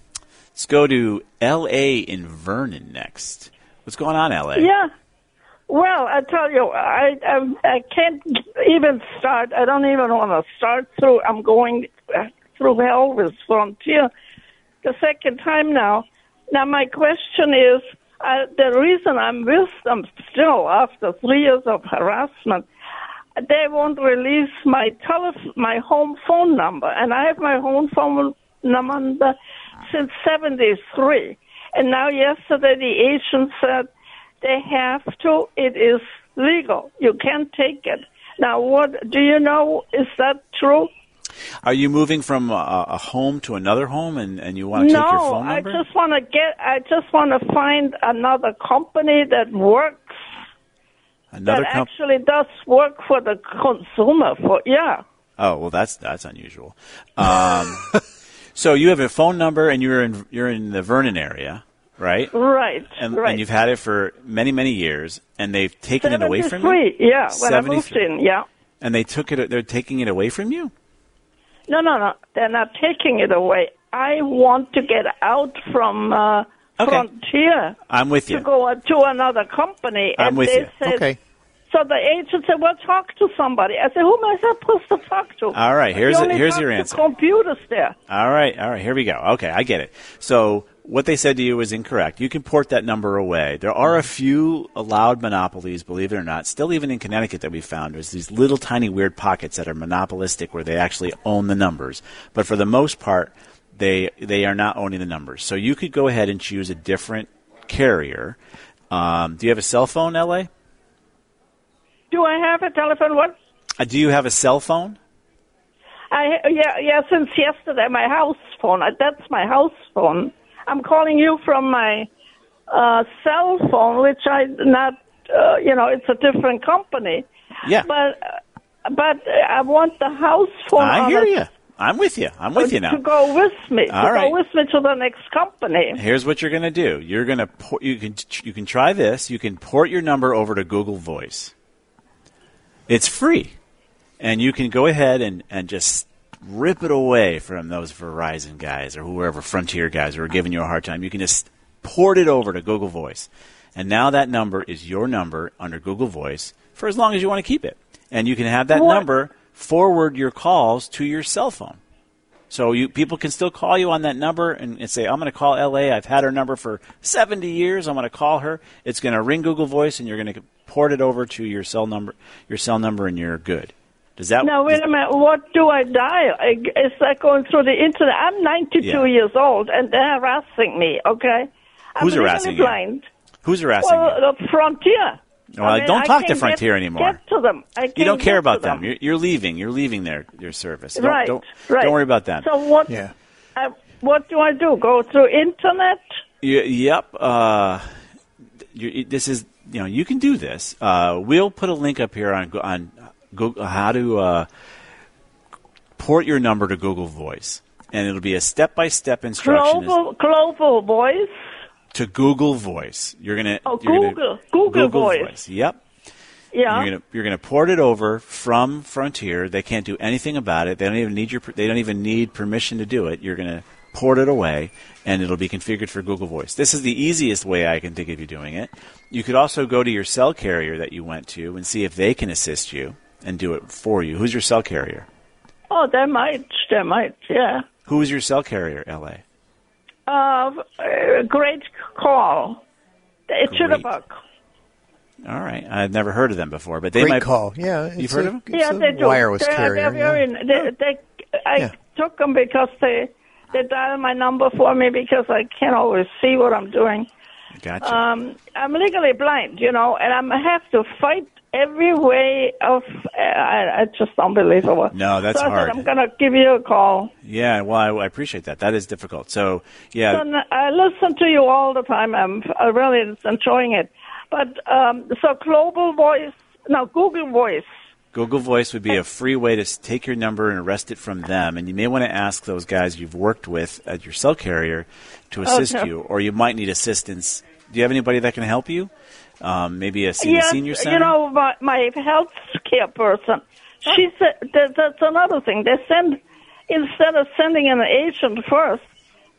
Let's go to L A in Vernon next. What's going on, L A?
Yeah. Well, I tell you, I, I I can't even start. I don't even want to start through. I'm going through hell with Frontier the second time now. Now, my question is, uh, the reason I'm with them still after three years of harassment, they won't release my tele- my home phone number, and I have my home phone number since seventy-three. And now yesterday the agent said they have to. It is legal. You can't take it. Now, what do you know? Is that true?
Are you moving from a, a home to another home, and, and you want to
no,
take your phone number?
No, I just want to get. I just want to find another company that works.
Another
that
comp-
actually does work for the consumer. For yeah.
Oh well, that's that's unusual. Um, so you have a phone number, and you're in you're in the Vernon area, right?
Right.
And,
right.
and you've had it for many many years, and they've taken it away from you.
Yeah, when I moved in. Yeah.
And they took it. They're taking it away from you.
No, no, no. They're not taking it away. I want to get out from uh,
okay.
Frontier.
I'm with you.
To go to another company.
I'm
and
with
they
you.
Said,
okay.
So the agent said, well, talk to somebody. I said, who am I supposed to talk to?
All right, here's
you
a,
only
here's
talk
your
to
answer.
Computers there.
All right, all right, here we go. Okay, I get it. So what they said to you is incorrect. You can port that number away. There are a few allowed monopolies, believe it or not, still even in Connecticut that we found. There's these little tiny weird pockets that are monopolistic where they actually own the numbers. But for the most part, they they are not owning the numbers. So you could go ahead and choose a different carrier. Um, do you have a cell phone, L A?
Do I have a telephone? What?
Uh, do you have a cell phone?
I yeah yeah since yesterday my house phone. That's my house phone. I'm calling you from my uh, cell phone, which I not uh, you know it's a different company.
Yeah.
But uh, but I want the house phone.
I
on
hear
a,
you. I'm with you. I'm with you now.
To go with me.
All
to
right.
go with me to the next company.
Here's what you're going to do. You're going to port, you can you can try this. You can port your number over to Google Voice. It's free. And you can go ahead and, and just rip it away from those Verizon guys or whoever, Frontier guys who are giving you a hard time. You can just port it over to Google Voice. And now that number is your number under Google Voice for as long as you want to keep it. And you can have that
What?
number forward your calls to your cell phone. So you people can still call you on that number and, and say, I'm going to call L A. I've had her number for seventy years. I'm going to call her. It's going to ring Google Voice, and you're going to port it over to your cell number, your cell number, and you're good. Does that?
Now, wait a minute. What do I dial? Is that going through the internet? I'm ninety-two
Yeah.
years old, and they're harassing me, okay? I'm
Who's
legally
harassing you?
blind.
Who's harassing
Well,
you?
the Frontier.
Well,
I mean,
don't
I
talk to
can't
Frontier
get,
anymore.
Get to them. I
You
can't
don't care
get
about
to
them. You're, you're leaving. You're leaving their, their service. Don't,
Right,
don't,
right.
don't worry about them.
So what?
Yeah.
Uh, what do I do? Go through internet?
You, yep. Uh, you, this is you know you can do this. Uh, we'll put a link up here on on Google, how to uh, port your number to Google Voice, and it'll be a step by step instruction
Global, global voice.
to Google Voice. You're gonna
Oh,
you're gonna-
Google, Google, voice.
Yep.
Yeah.
You're gonna you're gonna port it over from Frontier. They can't do anything about it. They don't even need your they don't even need permission to do it. You're gonna port it away, and it'll be configured for Google Voice. This is the easiest way I can think of you doing it. You could also go to your cell carrier that you went to and see if they can assist you and do it for you. Who's your cell carrier?
Oh, they might. They might. Yeah.
Who is your cell carrier, L A?
Uh, uh, great call. It's
Great.
Jitterbug.
All right, I've never heard of them before, but they
Great
might
call. Yeah. it's
You've heard
a-
of them?
it's
Yeah,
a
they do.
wireless
they're,
carrier.
They're
yeah.
very, they, they, I
Yeah.
took them because they they dial my number for me because I can't always see what I'm doing.
Gotcha.
Um, I'm legally blind, you know, and I have to fight every way of. Uh, I, it's just unbelievable.
No, that's
so I
hard.
said, I'm going to give you a call.
Yeah, well, I, I appreciate that. That is difficult. So, yeah.
So, I listen to you all the time. I'm I really enjoying it. But um, so Global Voice, no, Google Voice.
Google Voice would be a free way to s- take your number and arrest it from them. And you may want to ask those guys you've worked with at your cell carrier to assist
Okay.
you, or you might need assistance. Do you have anybody that can help you? Um, maybe a senior,
Yes,
senior center?
you know, my, my health care person, she said that, that's another thing. They send, instead of sending an agent first,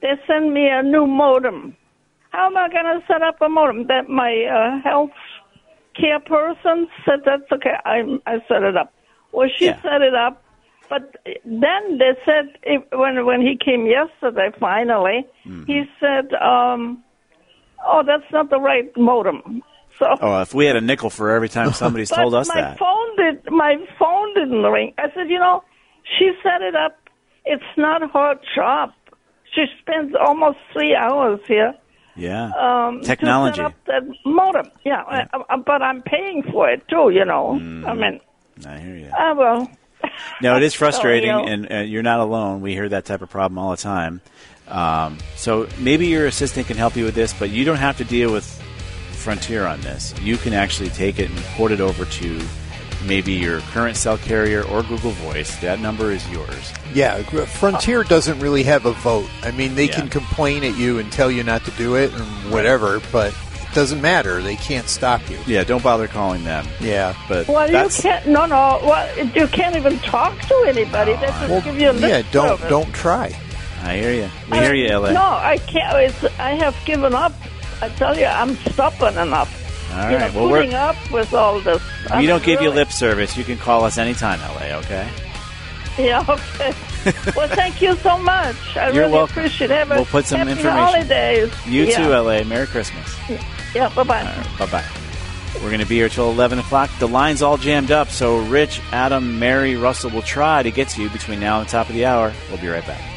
they send me a new modem. How am I going to set up a modem? That my uh, health care person said that's okay. I I set it up. Well, she
Yeah.
set it up, but then they said if, when when he came yesterday, finally,
Mm-hmm.
he said, um, "Oh, that's not the right modem." So.
Oh, if we had a nickel for every time somebody's
But
told us
my
that.
phone did. My phone didn't ring. I said, you know, she set it up. It's not her job. She spends almost three hours here.
Yeah.
Um,
Technology.
To set up that modem. Yeah, I, I, but I'm paying for it too. You know.
Mm.
I mean.
I hear you.
I will.
No, it is frustrating,
So, you know.
and uh, you're not alone. We hear that type of problem all the time. Um, so maybe your assistant can help you with this, but you don't have to deal with Frontier on this. You can actually take it and port it over to maybe your current cell carrier or Google Voice. That number is yours.
Yeah, Frontier doesn't really have a vote. I mean, they
Yeah.
can complain at you and tell you not to do it and whatever, but it doesn't matter. They can't stop you.
Yeah, don't bother calling them.
Yeah.
But
Well,
that's,
you can't. No, no. Well, you can't even talk to anybody. They just
Well,
give you a lip
yeah, don't
service.
don't try.
I hear you. We hear you, L A.
No, I can't. It's, I have given up. I tell you, I'm stubborn enough.
All
you
right.
know,
Well, we're,
putting up with all this. I
we
mean,
don't give you
really.
lip service. You can call us anytime, L A, okay?
Yeah, okay. Well, thank you so much. I
You're
really
welcome.
appreciate it. Have a
We'll put some
happy
information.
holidays.
You
yeah.
too, L A. Merry Christmas.
Yeah, bye-bye.
All right, bye-bye. We're going to be here till eleven o'clock. The line's all jammed up, so Rich, Adam, Mary, Russell will try to get to you between now and the top of the hour. We'll be right back.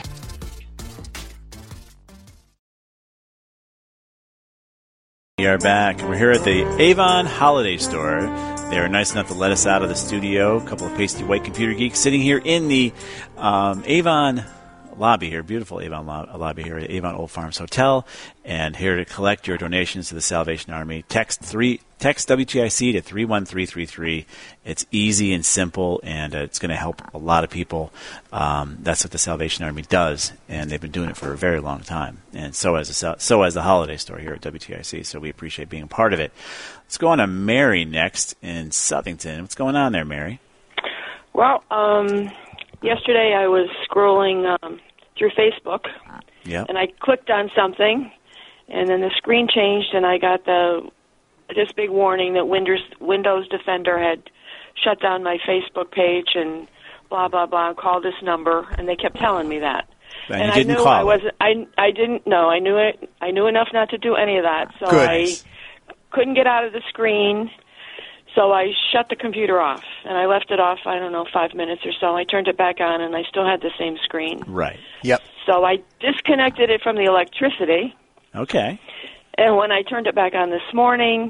We are back. We're here at the Avon Holiday Store. They are nice enough to let us out of the studio. A couple of pasty white computer geeks sitting here in the um, Avon lobby here, beautiful Avon lo- lobby here at Avon Old Farms Hotel, and here to collect your donations to the Salvation Army. Text three, text W T I C to three one three three three. It's easy and simple, and uh, it's going to help a lot of people. Um, that's what the Salvation Army does, and they've been doing it for a very long time. And so has the so has the Holiday Store here at W T I C. So we appreciate being a part of it. Let's go on to Mary next in Southington. What's going on there, Mary?
Well, um, yesterday I was scrolling um, through Facebook,
Yep.
and I clicked on something, and then the screen changed, and I got the this big warning that Windows Windows Defender had shut down my Facebook page and blah blah blah. Call this number, and they kept telling me that.
And
and
you
I
didn't
knew
call
I
it.
wasn't. I I didn't know. I knew it. I knew enough not to do any of that. So
Good.
I couldn't get out of the screen. So I shut the computer off, and I left it off, I don't know, five minutes or so. I turned it back on, and I still had the same screen.
Right.
Yep.
So I disconnected it from the electricity,
Okay.
and when I turned it back on this morning,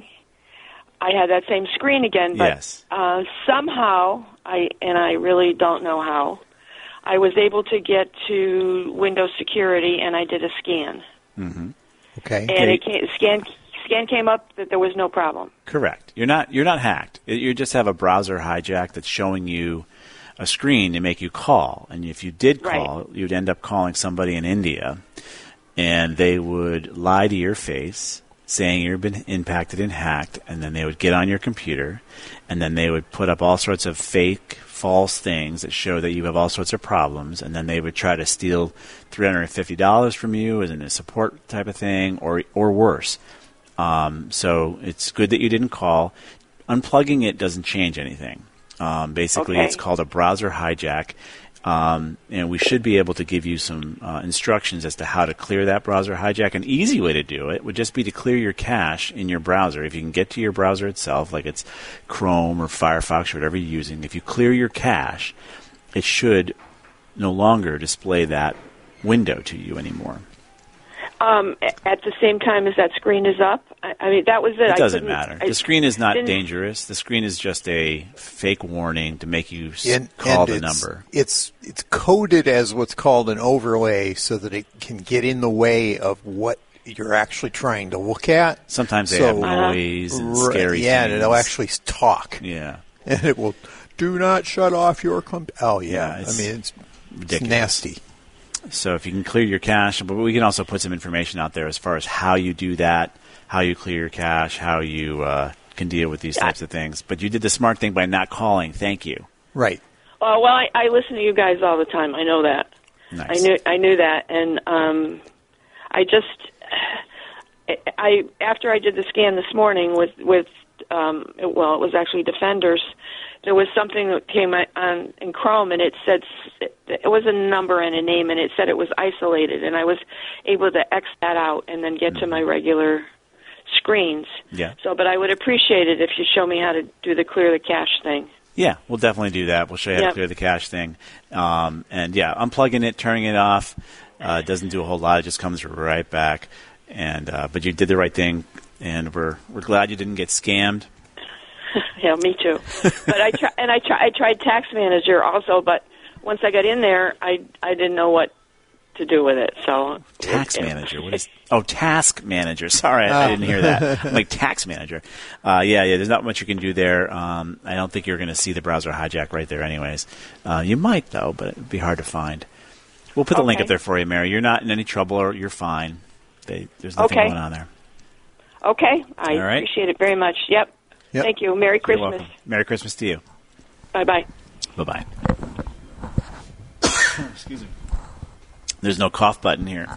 I had that same screen again. But
Yes.
uh, somehow, I and I really don't know how, I was able to get to Windows Security, and I did a scan.
Mm-hmm.
Okay.
And it came, scan scan came up that there was no problem.
Correct. You're not you're not hacked. It- You just have a browser hijack that's showing you a screen to make you call. And if you did call,
Right.
you'd end up calling somebody in India, and they would lie to your face, saying you've been impacted and hacked, and then they would get on your computer, and then they would put up all sorts of fake, false things that show that you have all sorts of problems, and then they would try to steal three hundred fifty dollars from you as in a support type of thing, or or worse. Um, so it's good that you didn't call. Unplugging it doesn't change anything. Um, basically,
Okay.
it's called a browser hijack, um, and we should be able to give you some uh, instructions as to how to clear that browser hijack. An easy way to do it would just be to clear your cache in your browser. If you can get to your browser itself, like it's Chrome or Firefox or whatever you're using, if you clear your cache, it should no longer display that window to you anymore.
Um, a- at the same time as that screen is up, I, I mean, that was it.
It
I
doesn't
couldn't-
matter.
I
The screen is not
didn't-
dangerous. The screen is just a fake warning to make you s-
And,
call
and
the
it's,
number.
It's it's coded as what's called an overlay, so that it can get in the way of what you're actually trying to look at.
Sometimes they
So-
have noise and
Right,
scary
yeah,
things.
and it'll actually talk.
Yeah.
And it will do not shut off your computer. Oh yeah,
Yeah, it's
I mean it's, it's
ridiculous.
nasty.
So if you can clear your cache, but we can also put some information out there as far as how you do that, how you clear your cache, how you uh, can deal with these types of things. But you did the smart thing by not calling. Thank you.
Right.
Uh, well, I, I listen to you guys all the time. I know that.
Nice.
I knew I knew that, and um, I just, I after I did the scan this morning with with, um, well, it was actually Defenders. There was something that came on in Chrome, and it said it was a number and a name, and it said it was isolated, and I was able to X that out and then get to my regular screens.
Yeah.
So, but I would appreciate it if you show me how to do the clear the cache thing.
Yeah, we'll definitely do that. We'll show you how
Yep.
to clear the cache thing. Um, and yeah, unplugging it, turning it off, uh, doesn't do a whole lot. It just comes right back. And uh, but you did the right thing, and we're we're glad you didn't get scammed.
Yeah, me too. But I try, and I try, I tried Tax Manager also, but once I got in there, I I didn't know what to do with it. So
Tax
it,
Manager. What is? Oh, Task Manager. Sorry, I, I
Oh.
didn't hear that. I'm like Tax Manager. Uh, yeah, yeah. There's not much you can do there. Um, I don't think you're going to see the browser hijack right there, anyways. Uh, you might though, but it'd be hard to find. We'll put the link
Okay.
up there for you, Mary. You're not in any trouble, or you're fine. They, there's nothing
Okay.
going on there.
Okay, I
All right.
appreciate it very much. Yep.
Yep.
Thank you. Merry
You're
Christmas.
welcome. Merry Christmas to you.
Bye bye.
Bye bye. Excuse me. There's no cough button here.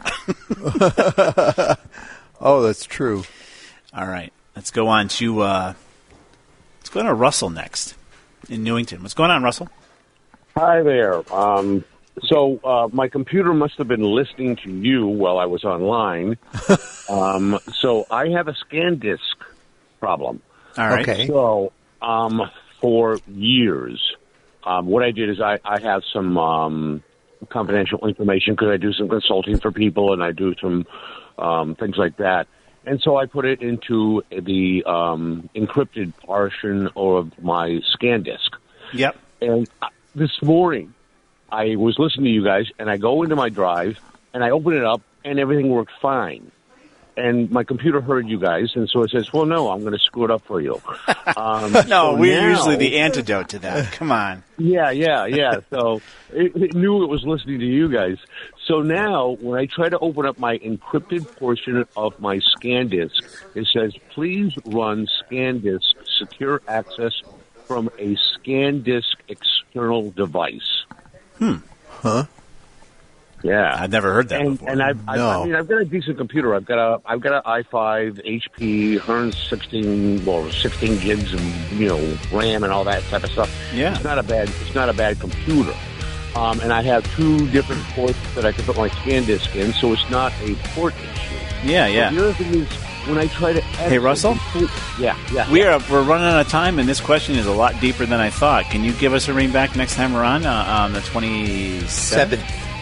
Oh, that's true.
All right. Let's go on to uh, let's go on to Russell next in Newington. What's going on, Russell?
Hi there. Um, so uh, my computer must have been listening to you while I was online. um, so I have a scan disk problem.
All right.
Okay.
So um, for years, um, what I did is I, I have some um, confidential information because I do some consulting for people and I do some um, things like that. And so I put it into the um, encrypted portion of my scan disk.
Yep.
And uh, this morning, I was listening to you guys, and I go into my drive, and I open it up, and everything worked fine. And my computer heard you guys, and so it says, well, no, I'm going to screw it up for you. Um,
no,
so
we're
now-
usually the antidote to that. Come on.
Yeah, yeah, yeah. So it, it knew it was listening to you guys. So now, when I try to open up my encrypted portion of my scan disk, it says, please run scan disk secure access from a scan disk external device.
Hmm.
Huh?
Yeah,
I've never heard that
and,
before.
And I've, I've, I mean, I've got a decent computer. I've got a, I've got an i five H P, one sixteen, well, sixteen gigs of, you know, RAM and all that type of stuff.
Yeah,
it's not a bad, it's not a bad computer. Um, and I have two different ports that I can put my scan disk in, so it's not a port issue.
Yeah, yeah.
But the other thing is when I try to,
Hey, Russell?
yeah, yeah.
We are we're running out of time, and this question is a lot deeper than I thought. Can you give us a ring back next time we're on uh, on the twenty-seventh?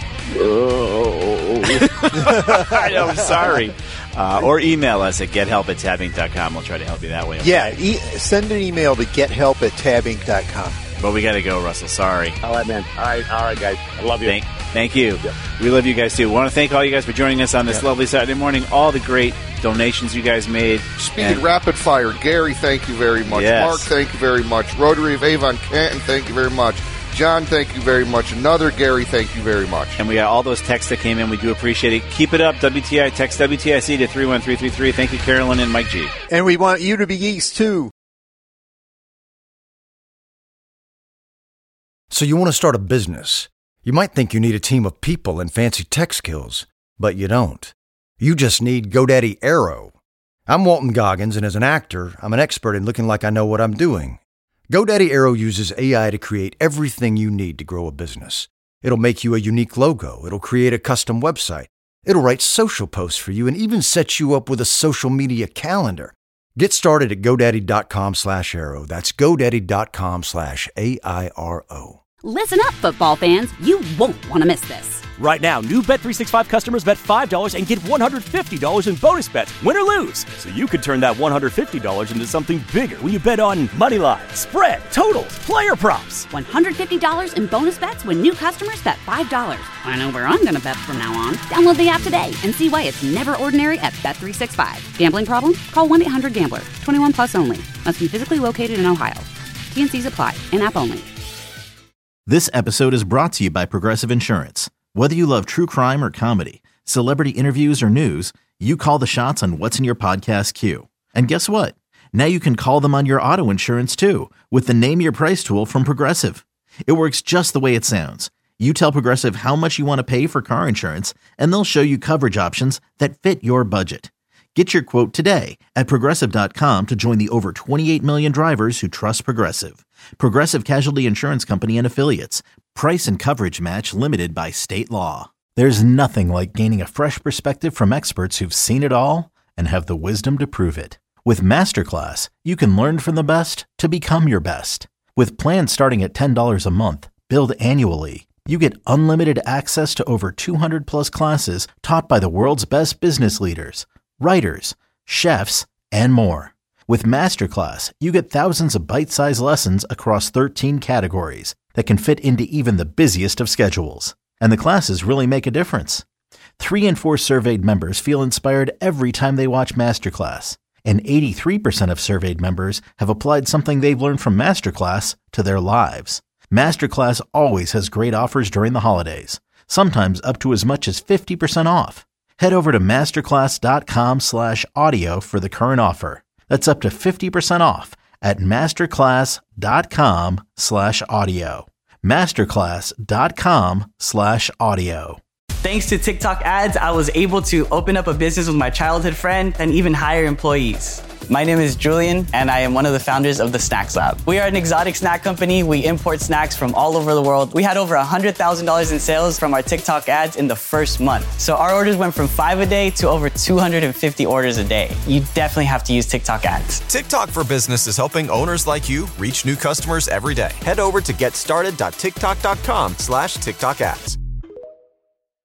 Oh,
I know, I'm sorry. Uh, or email us at gethelp at tab inc dot com. We'll try to help you that way. Okay?
Yeah, e- send an email to gethelp at tab inc dot com.
But we got to go, Russell. Sorry.
All right, man. All right, all right, guys. I love you.
Thank, thank you. Yep. We love you guys, too. We want to thank all you guys for joining us on this
Yep.
lovely Saturday morning. All the great donations you guys made.
Speed rapid fire. Gary, thank you very much.
Yes.
Mark, thank you very much. Rotary of Avon Canton, thank you very much. John, thank you very much. Another Gary, thank you very much.
And we got all those texts that came in. We do appreciate it. Keep it up. W T I text W T I C to three one three three three. Thank you, Carolyn and Mike G.
And we want you to be geese, too.
So you want to start a business. You might think you need a team of people and fancy tech skills, but you don't. You just need GoDaddy Aero. I'm Walton Goggins, and as an actor, I'm an expert in looking like I know what I'm doing. GoDaddy Aero uses A I to create everything you need to grow a business. It'll make you a unique logo. It'll create a custom website. It'll write social posts for you and even set you up with a social media calendar. Get started at GoDaddy.com slash Aero. That's GoDaddy.com slash A I R O.
Listen up, football fans. You won't want to miss this.
Right now, new Bet three sixty-five customers bet five dollars and get one hundred fifty dollars in bonus bets, win or lose. So you could turn that one hundred fifty dollars into something bigger when you bet on money line, spread, totals, player props.
one hundred fifty dollars in bonus bets when new customers bet five dollars. I know where I'm going to bet from now on. Download the app today and see why it's never ordinary at Bet three sixty-five. Gambling problem? Call one eight hundred gambler. twenty-one plus only. Must be physically located in Ohio. T and C's apply. In-app only.
This episode is brought to you by Progressive Insurance. Whether you love true crime or comedy, celebrity interviews or news, you call the shots on what's in your podcast queue. And guess what? Now you can call them on your auto insurance too with the Name Your Price tool from Progressive. It works just the way it sounds. You tell Progressive how much you want to pay for car insurance, and they'll show you coverage options that fit your budget. Get your quote today at Progressive dot com to join the over twenty-eight million drivers who trust Progressive. Progressive Casualty Insurance Company and Affiliates. Price and coverage match limited by state law. There's nothing like gaining a fresh perspective from experts who've seen it all and have the wisdom to prove it. With Masterclass, you can learn from the best to become your best. With plans starting at ten dollars a month, billed annually, you get unlimited access to over two hundred plus classes taught by the world's best business leaders, writers, chefs, and more. With Masterclass, you get thousands of bite-sized lessons across thirteen categories that can fit into even the busiest of schedules. And the classes really make a difference. Three in four surveyed members feel inspired every time they watch Masterclass. And eighty-three percent of surveyed members have applied something they've learned from Masterclass to their lives. Masterclass always has great offers during the holidays, sometimes up to as much as fifty percent off. Head over to masterclass.com slash audio for the current offer. That's up to fifty percent off at masterclass.com slash audio. Masterclass.com slash audio.
Thanks to TikTok ads, I was able to open up a business with my childhood friend and even hire employees. My name is Julian, and I am one of the founders of the Snacks Lab. We are an exotic snack company. We import snacks from all over the world. We had over one hundred thousand dollars in sales from our TikTok ads in the first month. So our orders went from five a day to over two hundred fifty orders a day. You definitely have to use TikTok ads.
TikTok for Business is helping owners like you reach new customers every day. Head over to getstarted.tiktok.com slash TikTok ads.